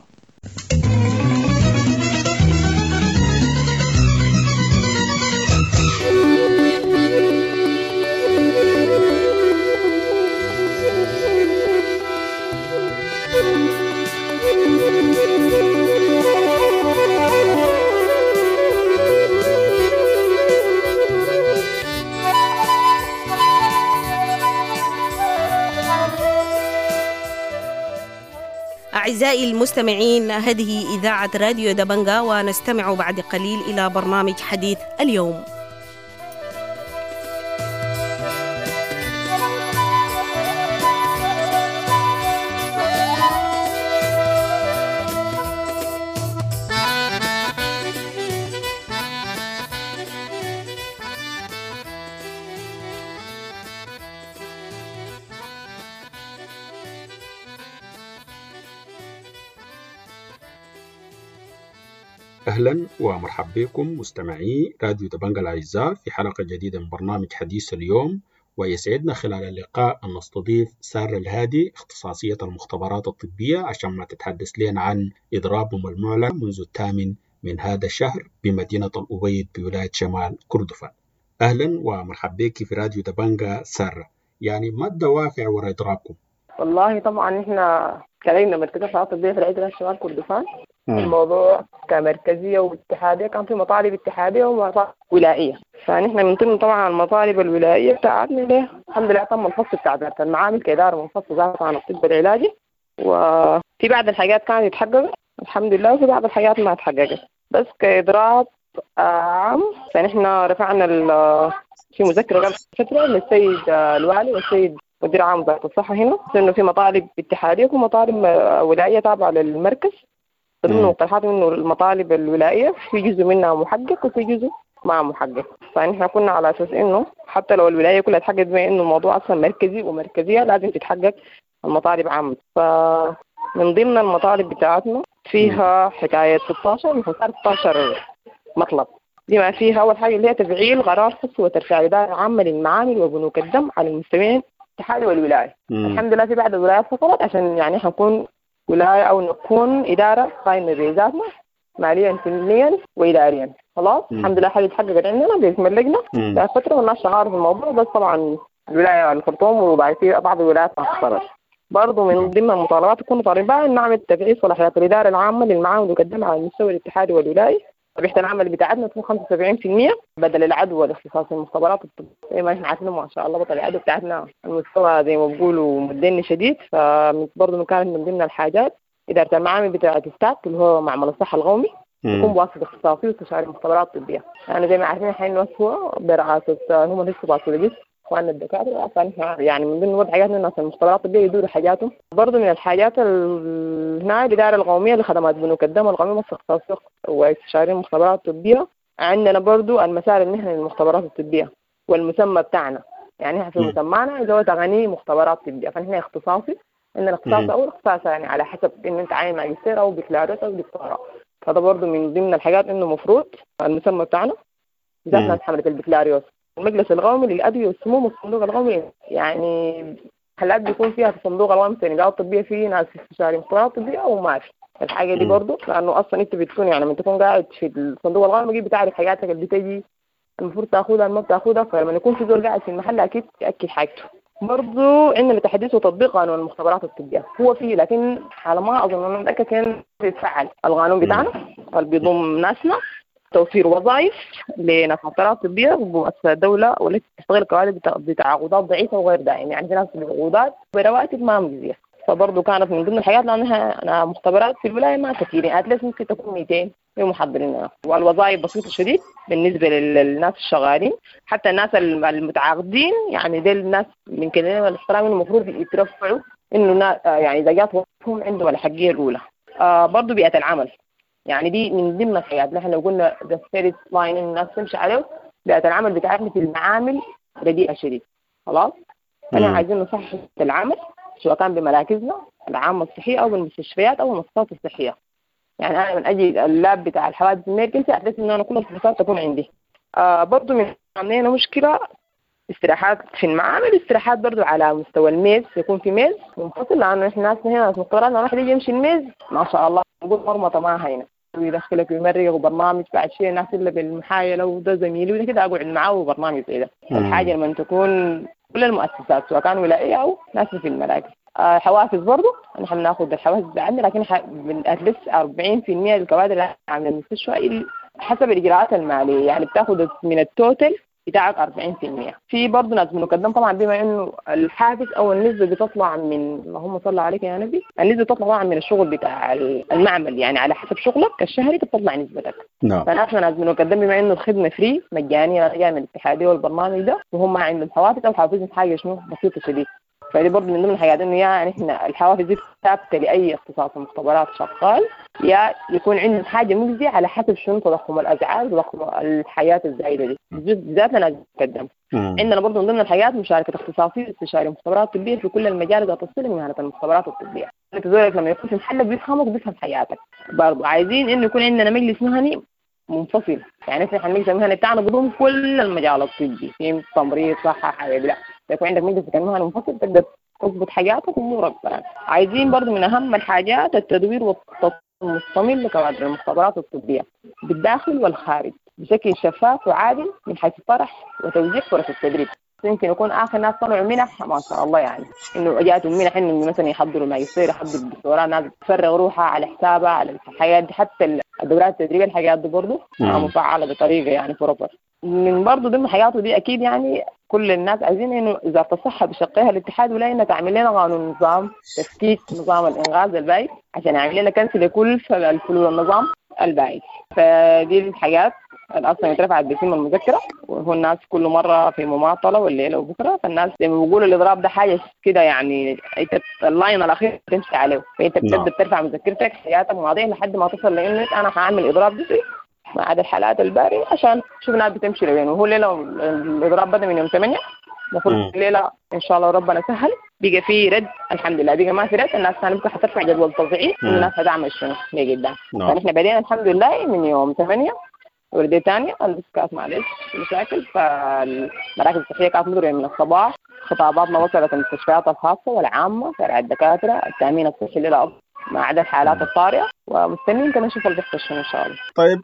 أعزائي المستمعين، هذه إذاعة راديو دبنجة، ونستمع بعد قليل إلى برنامج حديث اليوم. أهلا ومرحبا بكم مستمعي راديو دبنجة الأعزاء في حلقة جديدة من برنامج حديث اليوم. ويسعدنا خلال اللقاء أن نستضيف سارة الهادي اختصاصية المختبرات الطبية عشان ما تتحدث لنا عن إضرابهم المعلن منذ الثامن من هذا الشهر بمدينة الأبيض بولاية شمال كردفان. أهلا ومرحبا بك في راديو دبنجة سارة. يعني ما الدوافع وراء إضرابكم؟ والله طبعا احنا كلمنا مركز الصحة الطبية في العيد شمال كردفان. الموضوع كمركزية واتحادية كان في مطالب اتحادية ومطالب ولائية، فنحن من ضمن طبعا المطالب الولائية بتاعتنا له الحمد لله تم الفصل بتاع إدارة المعامل كإدارة منفصلة ذات عن الطب العلاجي، وفي بعض الحاجات كانت اتحققت الحمد لله وفي بعض الحاجات ما اتحققت. بس كإضراب عام فنحن رفعنا في مذكرة قبل فترة للسيد الوالي والسيد مدير عام وزارة الصحة هنا إنه في مطالب اتحادية ومطالب ولائية تابعة للمركز. ضمن مقترحات انه المطالب الولائيه في جزء منها محقق وفي جزء ما محقق، فنحن كنا على اساس انه حتى لو الولايه كلها اتحققت بما انه الموضوع اصلا مركزي ومركزيه لازم تتحقق المطالب عامه. فمن ضمن المطالب بتاعتنا فيها حكايه ستة عشر من ستة عشر مطلب، بما فيها اول حاجه اللي هي تفعيل قرار خص وترفيع اداره عامه للمعامل وبنوك الدم على المستويين الاتحادي والولايه. الحمد لله في بعض الولايات فصلت عشان يعني حنكون ولاية أو نكون إدارة قائمة بذاتنا ماليا فنيا وإداريا. خلاص الحمد لله حاجة اتحققت عندنا باسم اللجنة بقى فترة والناس شغالة في الموضوع، بس طبعا الولاية الخرطوم وبعد كده بعض الولايات ما فصلت. برضه من ضمن المطالبات تكون طالبة أن نعمل تفعيل صلاحيات الإدارة العامة للمعامل وقدمها على المستوى الاتحادي والولايي. طبيعة العمل بتاعتنا تكون خمسة وسبعين بالمئة بدل العدوى والاختصاص المختبرات الطبية. زي ما احنا عارفين ما شاء الله بطل العدوى بتاعتنا المستوى زي ما بقولوا مدني شديد، فبرضه كانت من ضمن الحاجات إدارة المعامل بتاعت ستات اللي هو معمل الصحة القومي يكون بواسطة اختصاصي واستشاري المختبرات الطبية. يعني زي ما عارفين الحين نوسوا برعاية هم لسه باطولوجيست وأنا الدكاترة، فنحن يعني من ضمن وضع حاجاتنا الناس المختبرات الطبية يدوروا حاجاتهم. برضه من الحاجات هنا الإدارة القومية لخدمات بنوك الدم القومية مصر اختصاصي واستشاري المختبرات الطبية. عندنا برضه المسار المهني للمختبرات الطبية والمسمى بتاعنا، يعني احنا في مسمانا اللي هو تغني مختبرات طبية، فنحن اختصاصي إن الاختصاص أو الاختصاص يعني على حسب إن أنت عاين ماجستير أو بكالوريوس أو دكتوراه. هذا برضه من ضمن الحاجات إنه مفروض المسمى بتاعنا بالذات ناس حملة البكالوريوس. المجلس القومي للأدوية والسموم والصندوق القومي، يعني حالات بيكون فيها في الصندوق القومي السنغال الطبية في ناس استشاري مختبرات طبية أو ما في الحاجة دي برضه، لأنه أصلا أنت بتكون يعني من تكون قاعد في الصندوق القومي بتعرف حاجاتك اللي بتجي المفروض تاخدها ما بتاخدها، فلما يكون في زول قاعد في المحل أكيد تأكد حاجته. برضو عندنا تحديث وتطبيق قانون المختبرات الطبية، هو فيه لكن على ما أظن أنا متأكد كان بيتفعل القانون بتاعنا اللي بيضم ناسنا توفير وظائف لناس مختبرات طبية بمؤسسة الدولة والتي تشتغل القواعد بتعاقدات ضعيفة وغير دائمة، يعني في ناس بعقودات برواتب ما مجزية. فبرضو كانت من ضمن الحاجات لأنها أنا مختبرات في الولاية ما كثيرين، أتلس ممكن تكون مئتين في محضرين، والوظائف بسيطة شديد بالنسبة للناس الشغالين. حتى الناس المتعاقدين يعني دي الناس من كلمة الاحترام المفروض يترفعوا إنه يعني إذا جات وقتهم عندهم الحقية الأولى. آه برضو بيئة العمل يعني دي من ضمن الحاجات نحن لو قلنا the first line الناس تمشي عليه. بيئة العمل بتاعتنا في المعامل رديئة شديد. خلاص أنا عايزين نصحح العمل سواء كان بمراكزنا العامة الصحية أو بالمستشفيات أو المؤسسات الصحية. يعني أنا من أجل اللاب بتاع الحوادث الميركنسي أحدث إن أنا كل الفحوصات تكون عندي. آه برضو من عندنا مشكلة استراحات في المعامل، استراحات برضو على مستوى الميز يكون في ميز منفصل، لأنه إحنا ناس هنا ناس مختبرات واحد يجي يمشي الميز ما شاء الله نقول مرمطة ما هينا ويدخلك ويمرق وبرنامج بعد شيء الناس اللي بالمحايلة وده زميلي وده كده أقعد معاه وبرنامج زي ده. الحاجة لما تكون كل المؤسسات سواء كان ولائية أو ناس في المراكز. آه حوافز برضو نحن بناخذ الحوافز بتاعنا، لكن بنأتلس أربعين بالمئة الكوادر اللي عامله المستشفى حسب الإجراءات المالية، يعني بتاخذ من التوتل بتاعك أربعين بالمئة. في برضه ناس بنقدم طبعا بما انه الحافز او النسبه بتطلع من اللهم صل عليك يا نبي، النسبه بتطلع طبعا من الشغل بتاع المعمل، يعني على حسب شغلك الشهري بتطلع نسبتك. نعم. فنحن ناس بنقدم بما انه الخدمه فري مجانيه جايه من الاتحاديه والبرنامج ده، وهم عندهم حوافز او حوافز حاجه شنو بسيطه شديد. فدي برضه من ضمن الحاجات انه يعني احنا الحوافز دي ثابته لاي اختصاص مختبرات شغال، يا يكون عندهم حاجه مجزيه على حسب شنو تضخم الاسعار وتضخم الحياه الزايده دي بالذات لنا نقدم. مم. عندنا برضه من ضمن الحاجات مشاركه اختصاصي استشاري مختبرات طبيه في كل المجال ذات الصله بمهنه المختبرات الطبيه. انت زولك لما يكون في محلك بيفهمك بيفهم حياتك. برضه عايزين انه يكون عندنا مجلس مهني منفصل، يعني احنا المجلس المهني بتاعنا بيضم كل المجال الطبي، في تمريض صحه حاجه، لا يكون عندك مجلس مهني منفصل تقدر تضبط حاجاتك وامورك. عايزين برضه من اهم الحاجات التدوير والتطوير المستمر لكوادر المختبرات الطبيه بالداخل والخارج بشكل شفاف وعادل من حيث الطرح وتوزيع فرص التدريب. يمكن يكون اخر ناس طلعوا منح ما شاء الله، يعني انه جاتهم منح انه مثلا يحضروا ماجستير يحضروا الدكتوراه، ناس تفرغ روحها على حسابها على الحاجات دي، حتى الدورات التدريبيه الحاجات دي برضه مفعله بطريقه يعني بروبر. من برضه ضمن حياته دي اكيد يعني كل الناس عايزين انه وزاره الصحه بشقها الاتحاد ولا انها تعمل لنا قانون نظام تفكيك نظام الانغاز البائس عشان يعمل لنا كنسل لكل الفلول النظام البائس. فدي الحاجات اصلا اترفعت باسم المذكره، وهو الناس كل مره في مماطله والليله وبكره، فالناس زي ما بيقولوا الاضراب ده حاجه كده يعني انت اللاين الاخير تمشي عليه، فانت بتبدا ترفع مذكرتك حياتك مواضيع لحد ما تصل لانه انا هعمل اضراب دي ما عدا الحالات الباري عشان شوف الناس بتمشي لوين. وهو الليله الاضراب بدا من يوم ثمانية، المفروض الليله ان شاء الله ربنا سهل بقى في رد الحمد لله، بقى ما في رد الناس ثاني بكره حترفع جدول توزيعي الناس هتعمل شنو لقدام. فنحن بدينا الحمد لله من يوم ثمانية وردي ثانية البسكات معلش مشاكل، فالمراكز الصحية كانت مدرية من الصباح، خطاباتنا وصلت المستشفيات الخاصة والعامة فرع الدكاترة التأمين الصحي للأرض ما عدا الحالات الطارئة، ومستنيين كمان نشوف اللي بيحصل شنو إن شاء الله. طيب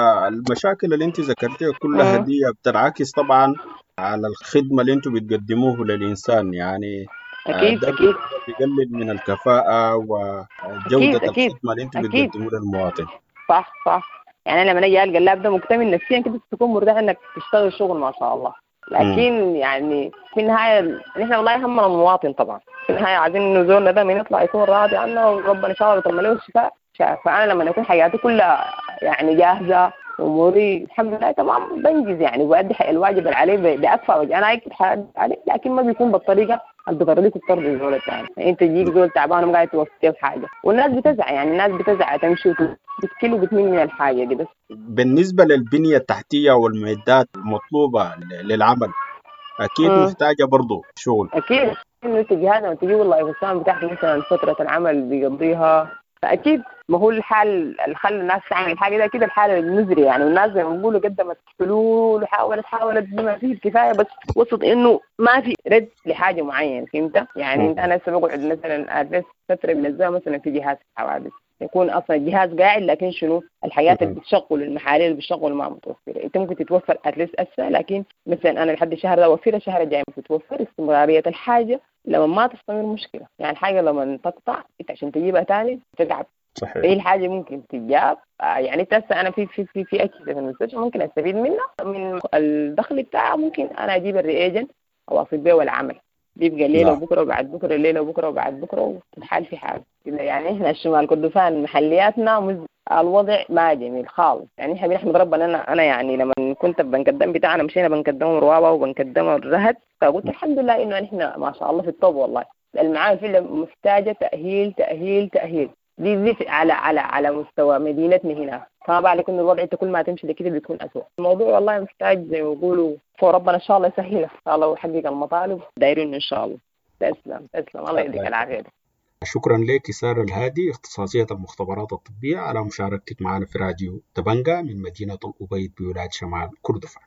المشاكل اللي أنت ذكرتيها كلها دي بتنعكس طبعا على الخدمة اللي أنتم بتقدموه للإنسان، يعني أكيد أكيد بيقلل من الكفاءة وجودة أكيد الخدمة اللي أنتم بتقدموه للمواطن. صح صح يعني أنا لما أجي ألقى اللاب ده مكتمل نفسيا كده تكون مرتاح إنك تشتغل شغل ما شاء الله، لكن م. يعني في النهاية نحن والله يهمنا المواطن طبعا، في النهاية عايزين إنه زورنا ده من يطلع يكون راضي عنه وربنا إن شاء الله يطمن له الشفاء. فأنا لما أكون حياتي كلها يعني جاهزة أموري الحمد لله تمام بنجز يعني وأدي الواجب اللي عليه بأكفى وجه، أنا أكيد حاجة عليه لكن ما بيكون بالطريقة اللي بترضيك وترضي الزول الثاني. يعني أنت تجيك زول تعبان وقاعد توفيه بحاجة والناس بتزعل، يعني الناس بتزعل تمشي وتتكل وبتميل من الحاجة دي. بس بالنسبة للبنية التحتية والمعدات المطلوبة للعمل أكيد م. محتاجة برضو شغل. أكيد إنه تجي لما تجي والله الإنسان بتاعك مثلا فترة العمل بيقضيها، فأكيد ما هو الحال اللي خلى الناس تعمل الحاجة ده كده الحالة المزري يعني، والناس زي ما بيقولوا قدمت حلول وحاولت حاولت بما فيه الكفاية بس وصلت إنه ما في رد لحاجة معينة، فهمت؟ يعني م. أنا لسه بقعد مثلا أدرس فترة بنزلها مثلا في جهاز حوادث يكون اصلا الجهاز قاعد لكن شنو الحياه اللي بتشغل المحاليل اللي بتشغل ما متوفره، انت ممكن تتوفر اتليست اسا لكن مثلا انا لحد الشهر ده اوفرها الشهر الجاي ممكن تتوفر. استمراريه الحاجه لما ما تستمر مشكله، يعني الحاجه لما تقطع انت عشان تجيبها ثاني تتعب. صحيح. اي الحاجه ممكن تتجاب يعني تسا انا في في في في اكيد في المستشفى ممكن استفيد منها من الدخل بتاعها، ممكن انا اجيب الرياجن او اصل بيه والعمل بيبقى الليله وبكره وبعد بكره الليله وبكره وبعد بكره والحال في حال كده. يعني احنا الشمال كردفان محلياتنا مز... الوضع ما جميل خالص، يعني احنا بنحمد ربنا. انا انا يعني لما كنت بنقدم بتاعنا مشينا بنقدمه روابه وبنقدمه الرهد، فقلت الحمد لله انه احنا ما شاء الله في الطب والله. المعامل فيه محتاجه تاهيل تاهيل تاهيل دي دي على على على مستوى مدينتنا هنا، فما بالك انه الوضع انت كل ما تمشي لكده بيكون اسوء. الموضوع والله محتاج زي ما يقولوا فربنا ان شاء الله يسهلها ان شاء الله ويحقق المطالب دايرين ان شاء الله. تسلم تسلم الله يديك العافيه. شكرا لك سارة الهادي اختصاصية المختبرات الطبية على مشاركتك معنا في راديو دبنجا من مدينة الأبيض بولاية شمال كردفان.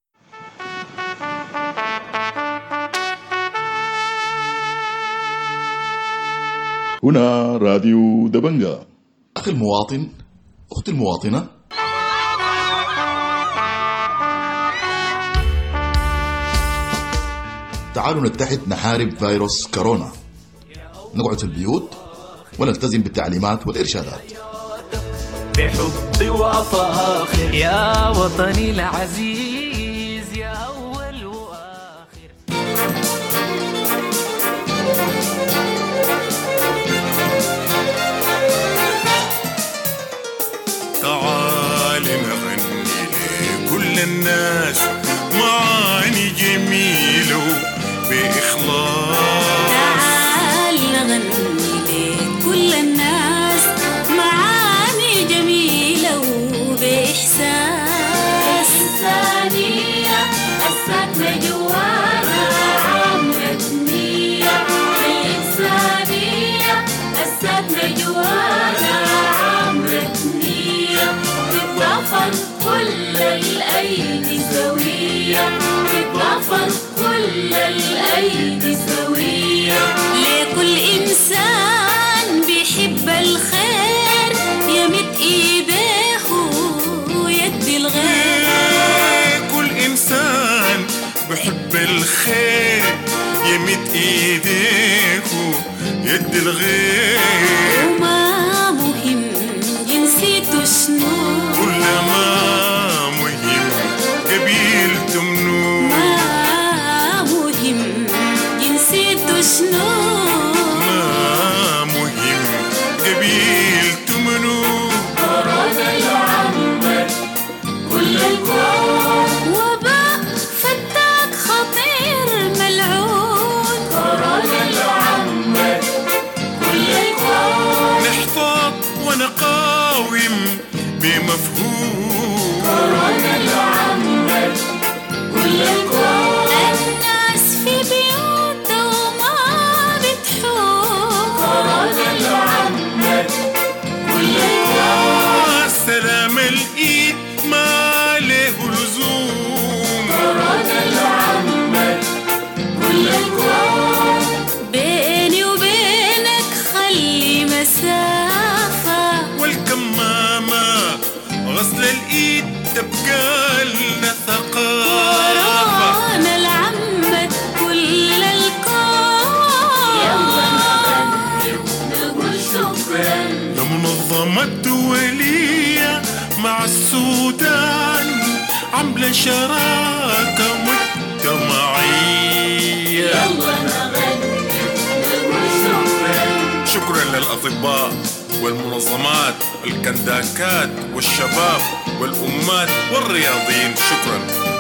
هنا راديو دبنجا. أخي المواطن أختي المواطنة، تعالوا نتحد نحارب فيروس كورونا، نقعد في البيوت ونلتزم بالتعليمات والإرشادات بحب وفاخر يا وطني العزيز يا أول وآخر. تعال نغني لكل الناس معاني جميلة بإخلاص. تعال نغني لكل الناس معاني جميلة وبإحساس. إنسانية الساكنة جوا سوية تتضافر كل الأيدي سوية لكل إنسان بيحب الخير يمد إيديه ويدي الغير كل إنسان بحب الخير يمد إيديه ويدي الغير وما مهم جنسيته شنو كل ما مهم قبيلته منو ما مهم جنسيته شنو ما مهم قبيلته منو كورونا العمت كل الكون وباء فتاك خطير ملعون كورونا العمت كل الكون نحفظ ونقاوم بمفهوم كورونا العمت كل الكون الناس في بيوتها وما بتحوم كورونا العمت كل الكون سلام الإيد ما له لزوم كورونا العمت كل الكون بيني وبينك خلي مسافة والكمامة غسل الإيد تبقى لنا ثقافة كورونا العمت كل الكون يلا نغني ونقول شكرا لمنظمة دولية مع السودان عاملة شراكة مجتمعية يلا نغني ونقول شكرا شكرا للأطباء والمنظمات الكنداكات والشباب والأمات والرياضيين شكرا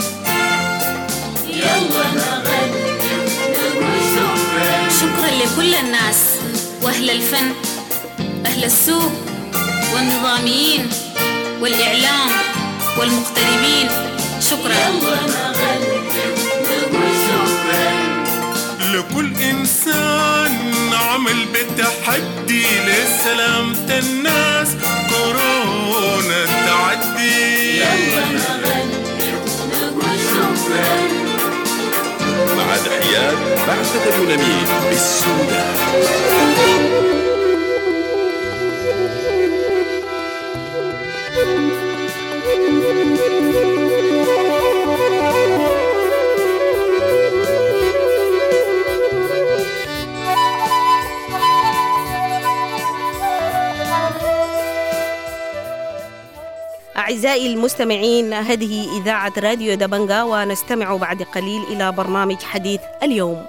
يلا نغني ونقول شكرا شكرا لكل الناس وأهل الفن أهل السوق والنظاميين والإعلام والمغتربين شكرا يلا نغني ونقول شكرا لكل إنسان عمل بتحدي لسلامة الناس كورونا تعدي يلا نغني ونقول شكرا مع تحيات بعثة اليونانيين بالسودان. أعزائي المستمعين، هذه إذاعة راديو دبنجا، ونستمع بعد قليل إلى برنامج حديث اليوم.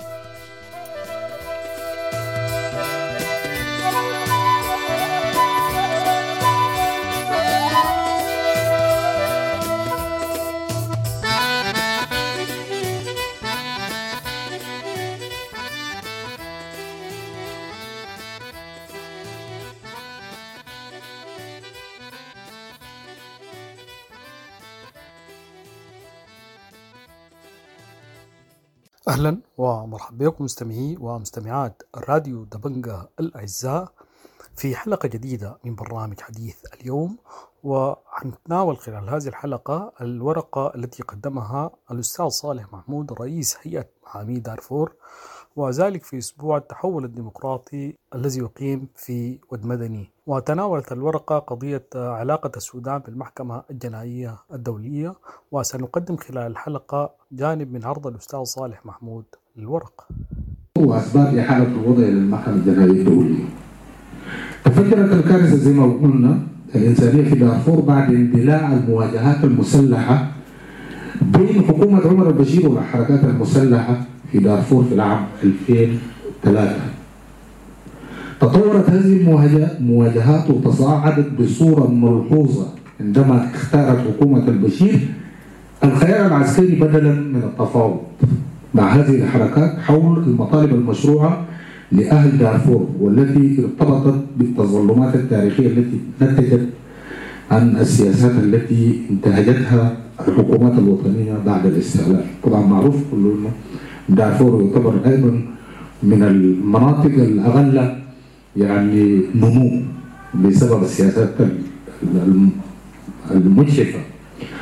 أهلا ومرحبا بكم مستمعي ومستمعات راديو دبنجا الأعزاء في حلقة جديدة من برنامج حديث اليوم، وحنتناول خلال هذه الحلقة الورقة التي قدمها الأستاذ صالح محمود رئيس هيئة محامي دارفور، وذلك في أسبوع التحول الديمقراطي الذي يقيم في ود مدني. وتناولت الورقة قضية علاقة السودان بالمحكمة الجنائية الدولية، وسنقدم خلال الحلقة جانب من عرض الأستاذ صالح محمود للورقة. وأسباب إحالة الوضع للمحكمة الجنائية الدولية. تفجرت الكارثة زي ما قلنا الإنسانية في دارفور بعد اندلاع المواجهات المسلحة بين حكومة عمر البشير والحركات المسلحة في دارفور في العام ألفين وثلاثة. تطورت هذه المواجهات وتصاعدت بصورة ملحوظة عندما اختارت حكومة البشير الخيار العسكري بدلا من التفاوض مع هذه الحركات حول المطالب المشروعة لأهل دارفور، والتي ارتبطت بالتظلمات التاريخية التي نتجت عن السياسات التي انتهجتها الحكومات الوطنية بعد الاستقلال. طبعا معروف كله انه دارفور يعتبر ايضا من المناطق الاغلى يعني نمو بسبب السياسات المجحفة.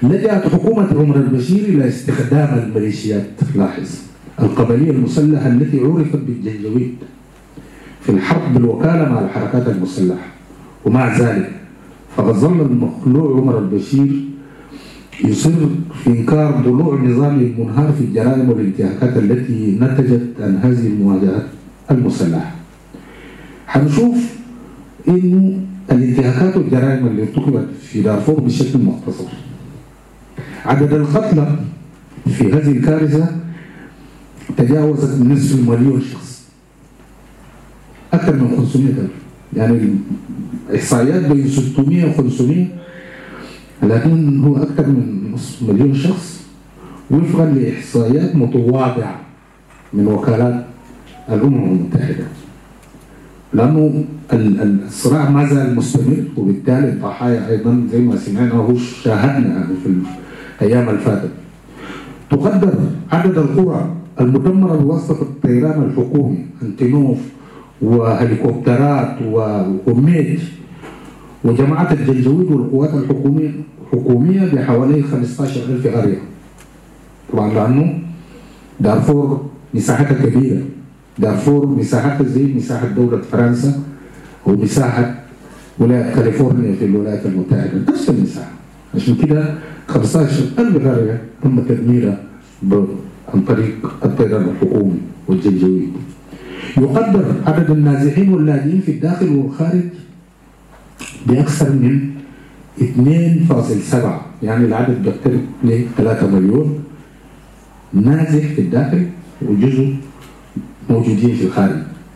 لجأت حكومة عمر البشير إلى استخدام الميليشيات، لاحظ، القبلية المسلحة التي عرفت بالجنجويد في الحرب بالوكالة مع الحركات المسلحة. ومع ذلك فقد ظل المخلوع عمر البشير يصر في إنكار ضلوع نظامه المنهار في الجرائم والانتهاكات التي نتجت عن هذه المواجهات المسلحة. حنشوف إنه الانتهاكات والجرائم اللي ارتكبت في دارفور بشكل مختصر. عدد القتلى في هذه الكارثة تجاوزت نصف مليون شخص، أكثر من خمسمائة ألف، يعني إحصائيات بين ستمائة و خمسمائة، لكن هو أكثر من نصف مليون شخص وفقا لإحصائيات متواضعة من وكالات الأمم المتحدة. لأنه الصراع ما زال مستمر، وبالتالي الضحايا أيضا زي ما سمعنا وشاهدنا في الأيام الفاتت. تقدر عدد القرى المدمرة بواسطة الطيران الحكومي، أنتنوف وهليكوبترات وميج وجماعة الجنجويد والقوات الحكومية حكومية بحوالي خمسة عشر ألف قرية. طبعا لأنه دارفور مساحتها كبيرة، دارفور مساحتها زي مساحة دولة فرنسا ومساحة ولاية كاليفورنيا في الولايات المتحدة، نفس المساحة. عشان كده خمسة عشر ألف قرية تم تدميرها عن طريق الطيران الحكومي والجنجويد. يقدر عدد النازحين واللاجئين في الداخل والخارج بأكثر من اثنين فاصلة سبعة، يعني العدد بيقترب ل ثلاثة مليون نازح في الداخل وجزء موجودين في الخارج.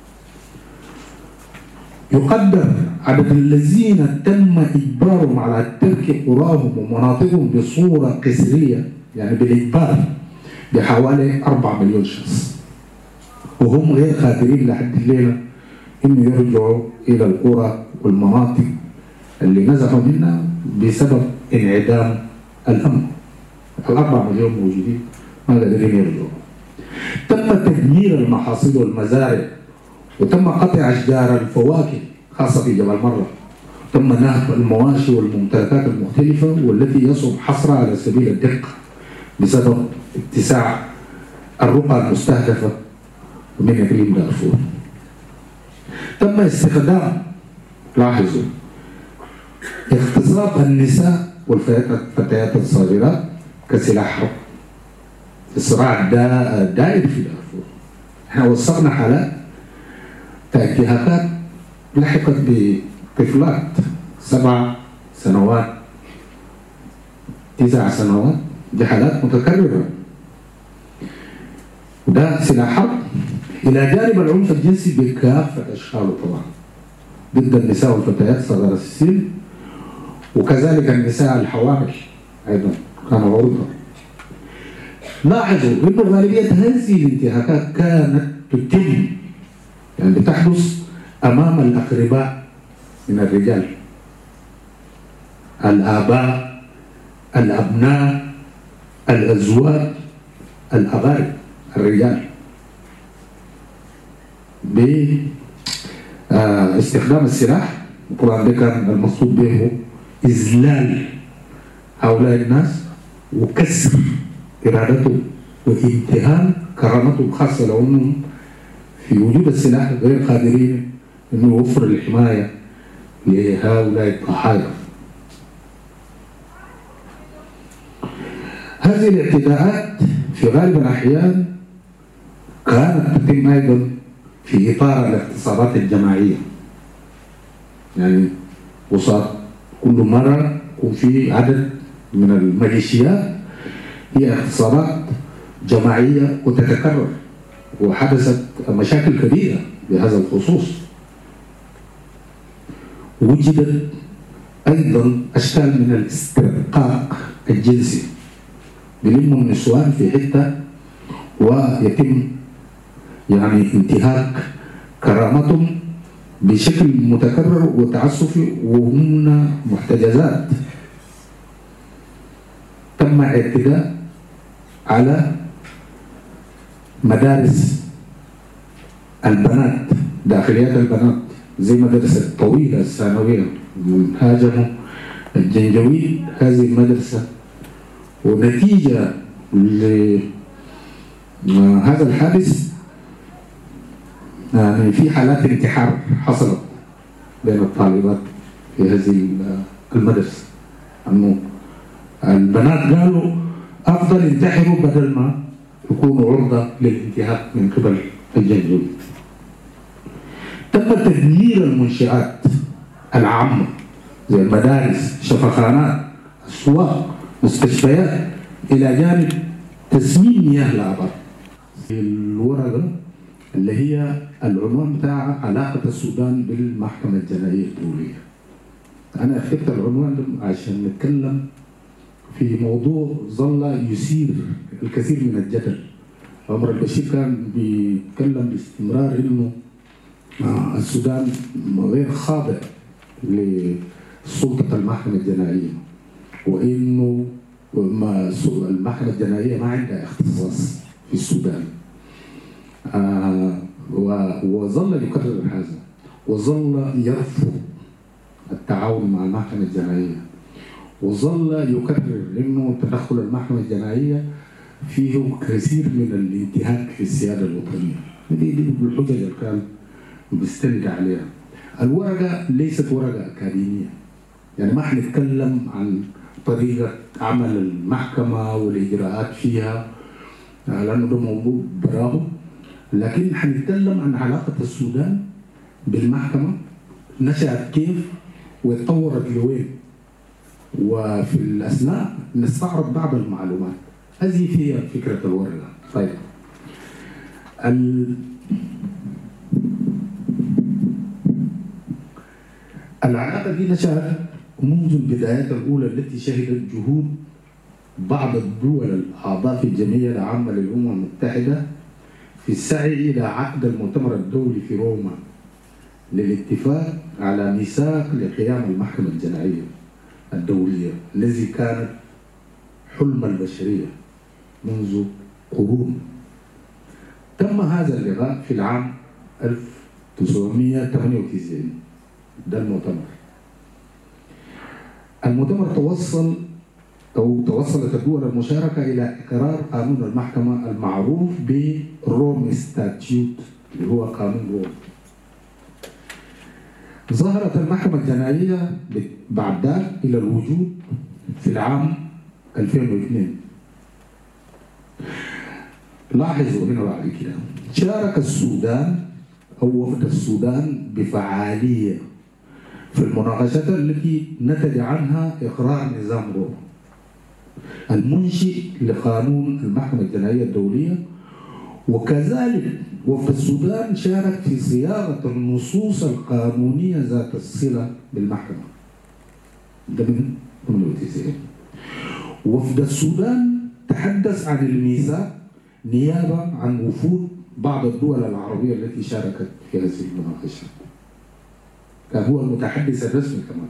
يقدر عدد الذين تم إجبارهم على ترك قراهم ومناطقهم بصورة قسرية، يعني بالإجبار، بحوالي أربعة مليون شخص، وهم غير قادرين لحد الليلة إنه يرجعوا إلى القرى والمناطق اللي نزحوا منها بسبب انعدام الأمن. الأربعة مليون موجودين ما قادرين يرجعوا. تم تدمير المحاصيل والمزارع، وتم قطع أشجار الفواكه خاصة في جبل مرة، تم نهب المواشي والممتلكات المختلفة والتي يصعب حصرها على سبيل الدقة بسبب اتساع الرقعة المستهدفة من إقليم دارفور. تم استخدام، لاحظوا، اغتصاب النساء والفتيات الصغيرات كسلاح حرب في الصراع الدائري في دارفور. احنا وصلنا حالات انتهاكات لحقت بطفلات سبع سنوات تسع سنوات، دي حالات متكررة، وده سلاح حرب إلى جانب العنف الجنسي بكافة أشكاله طبعا ضد النساء والفتيات صغار السن، وكذلك النساء الحوامل أيضا كانوا عرضة. لاحظوا أن غالبية هذه الانتهاكات كانت تتم، يعني بتحدث أمام الأقرباء من الرجال، الآباء، الأبناء، الأزواج، الأقارب الرجال، باستخدام السلاح. طبعا ده كان المقصود به إذلال هؤلاء الناس وكسر إرادتهم وانتهاك كرامتهم، خاصة لو أنهم في وجود السلاح غير قادرين أنه يوفر الحماية لهؤلاء الضحايا. هذه الاعتداءات في غالب الأحيان كانت تتم أيضا في إطار الاغتصابات الجماعية، يعني وصار كل مرة يكون في عدد من الميليشيات هي اغتصابات جماعية وتتكرر، وحدثت مشاكل كبيرة بهذا الخصوص. وجدت أيضا أشكال من الاسترقاق الجنسي، بيلموا النسوان في حتة ويتم يعني انتهاك كرامتهم بشكل متكرر وتعسفي وهن محتجزات. تم اعتداء على مدارس البنات، داخليات البنات زي مدرسة طويلة الثانوية، هاجموا الجنجويد هذه المدرسة ونتيجة لهذا الحادث يعني في حالات انتحار حصلت بين الطالبات في هذه المدرسة، أنه البنات قالوا أفضل ينتحروا بدل ما يكونوا عرضة للانتهاك من قبل الجنزوري. تم تدمير المنشآت العامة زي المدارس، شفخانات، أسواق، مستشفيات، إلى جانب تسميم مياه الآبار. الورقة اللي هي العنوان بتاع علاقة السودان بالمحكمة الجنائية الدولية. أنا أخذت العنوان ده عشان نتكلم في موضوع ظل يثير الكثير من الجدل. عمر البشير كان بيتكلم باستمرار إنه السودان غير خاضع لسلطة المحكمة الجنائية، وإنه ما المحكمة الجنائية ما عندها اختصاص في السودان. آه وظل يكرر هذا، وظل يرفض التعاون مع المحكمة الجنائية، وظل يكرر إنه تدخل المحكمة الجنائية فيه كثير من الانتهاك في السيادة الوطنية. دي دي الحجج اللي كان بيستند عليها. الورقة ليست ورقة أكاديمية، يعني ما حنتكلم عن طريقة عمل المحكمة والإجراءات فيها لأنه ده موضوع براه، لكن حنتكلم عن علاقة السودان بالمحكمة نشأت كيف وتطورت لوين، وفي الأثناء نستعرض بعض المعلومات. هذه هي فكرة الورقة. طيب ال... العلاقة دي نشأت منذ البدايات الأولى التي شهدت جهود بعض الدول الأعضاء في الجمعية العامة للأمم المتحدة في السعي إلى عقد المؤتمر الدولي في روما للاتفاق على ميثاق لقيام المحكمة الجنائية الدولية الذي كانت حلم البشرية منذ قرون. تم هذا اللقاء في العام ألف وتسعمائة وثمانية وتسعين. ده المؤتمر. المؤتمر توصل أو توصلت الدول المشاركة إلى إقرار قانون المحكمة المعروف بروم ستاتيوت اللي هو قانون روم. ظهرت المحكمة الجنائية بعد ذلك إلى الوجود في العام ألفين واثنين. لاحظوا هنا بعد كده شارك السودان أو وفد السودان بفعالية في المناقشات التي نتج عنها إقرار نظام روما المنشئ لقانون المحكمة الجنائية الدولية، وكذلك وفد السودان شارك في صياغة النصوص القانونية ذات الصلة بالمحكمة. ده من ثمانية وتسعين. وفد السودان تحدث عن الميثاق نيابة عن وفود بعض الدول العربية التي شاركت في هذه المناقشة. كان هو المتحدث الرسمي كمان.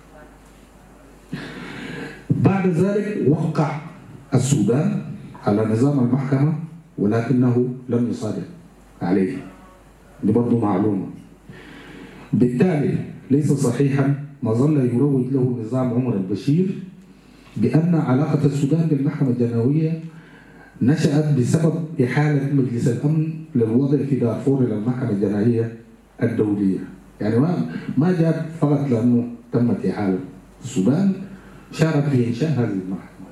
بعد ذلك وقع السودان على نظام المحكمة ولكنه لم يصادق عليه. دي برضه معلومة. بالتالي ليس صحيحا ما ظل يروج له نظام عمر البشير بأن علاقة السودان بالمحكمة الجنائية نشأت بسبب إحالة مجلس الأمن للوضع في دارفور إلى المحكمة الجنائية الدولية. يعني ما ما جاءت فقط لأنه تمت إحالة. السودان شارك في إنشاء هذه المحكمة.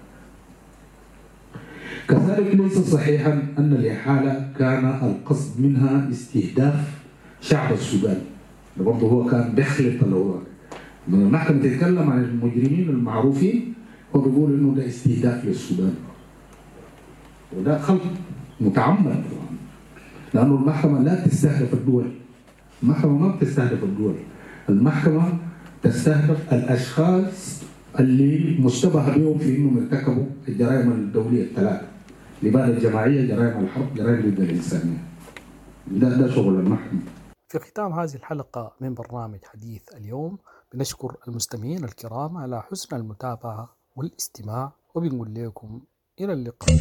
كذلك ليس صحيحا أن الإحالة كان القصد منها استهداف شعب السودان. برضه هو كان بيخلط الأوراق. لما المحكمة تتكلم عن المجرمين المعروفين هو بيقول إنه ده استهداف للسودان. وده خلط متعمد لأنه المحكمة لا تستهدف الدول. المحكمة ما بتستهدف الدول. المحكمة تستهدف الأشخاص اللي مشتبه بهم في انهم ارتكبوا الجرائم الدوليه الثلاثه: الاباده الجماعيه، جرائم الحرب، جرائم ضد الانسانيه. ده ده شغل المحكمه. في ختام هذه الحلقه من برنامج حديث اليوم بنشكر المستمعين الكرام على حسن المتابعه والاستماع، وبنقول لكم الى اللقاء.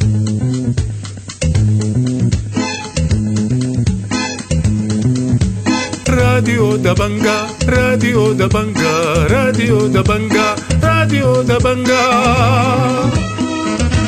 راديو دبنجا راديو دبنجا راديو دبنجا راديو دبنجا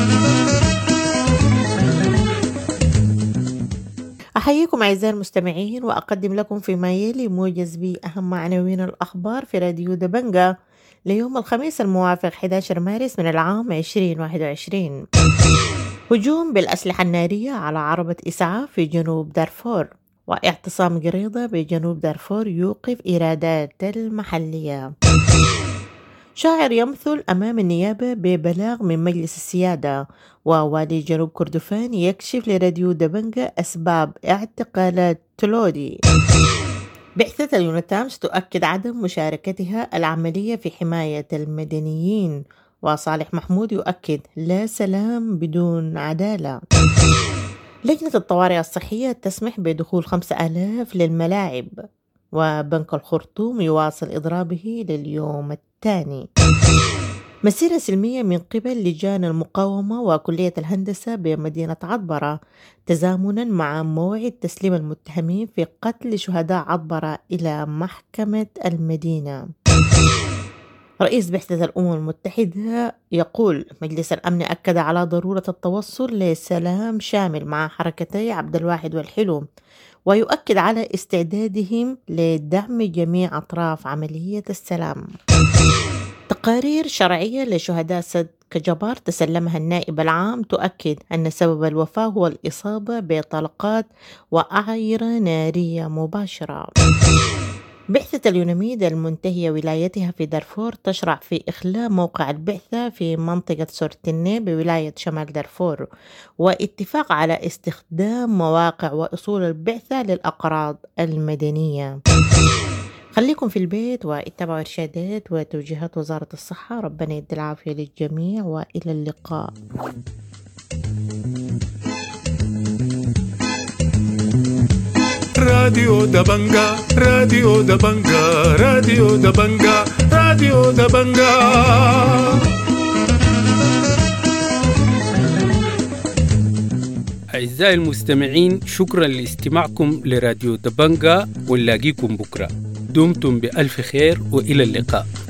أحييكم أعزائي المستمعين وأقدم لكم فيما يلي موجز بأهم عناوين الأخبار في راديو دبنجة ليوم الخميس الموافق أحد عشر مارس من العام عشرين واحد وعشرين. هجوم بالأسلحة النارية على عربة إسعاف في جنوب دارفور، واعتصام قريضة بجنوب دارفور يوقف إيرادات المحلية. شاعر يمثل أمام النيابة ببلاغ من مجلس السيادة، ووالي جنوب كردفان يكشف لراديو دبنجة أسباب اعتقالات تلودي. بعثة اليونتامس تؤكد عدم مشاركتها العملية في حماية المدنيين، وصالح محمود يؤكد لا سلام بدون عدالة. لجنة الطوارئ الصحية تسمح بدخول خمسة آلاف للملاعب، وبنك الخرطوم يواصل إضرابه لليوم الثاني. مسيرة سلمية من قبل لجان المقاومة وكلية الهندسة بمدينة عطبرة تزامنا مع موعد تسليم المتهمين في قتل شهداء عطبرة إلى محكمة المدينة. رئيس بعثة الأمم المتحدة يقول مجلس الأمن أكد على ضرورة التوصل لسلام شامل مع حركتي عبد الواحد والحلو، ويؤكد على استعدادهم لدعم جميع أطراف عملية السلام. تقارير شرعية لشهداء سد كجبار تسلمها النائب العام تؤكد أن سبب الوفاة هو الإصابة بطلقات وأعيرة نارية مباشرة. بعثة اليونميد المنتهية ولايتها في دارفور تشرع في إخلاء موقع البعثة في منطقة سورتيني بولاية شمال دارفور، واتفاق على استخدام مواقع وأصول البعثة للأغراض المدنية. خليكم في البيت واتبعوا إرشادات وتوجيهات وزارة الصحة. ربنا يدي العافية للجميع وإلى اللقاء. راديو دبنجا راديو دبنجا راديو دبنجا راديو دبنجا. أعزائي المستمعين، شكرا لاستماعكم لراديو دبنجا، ونلاقيكم بكرة. دمتم بألف خير وإلى اللقاء.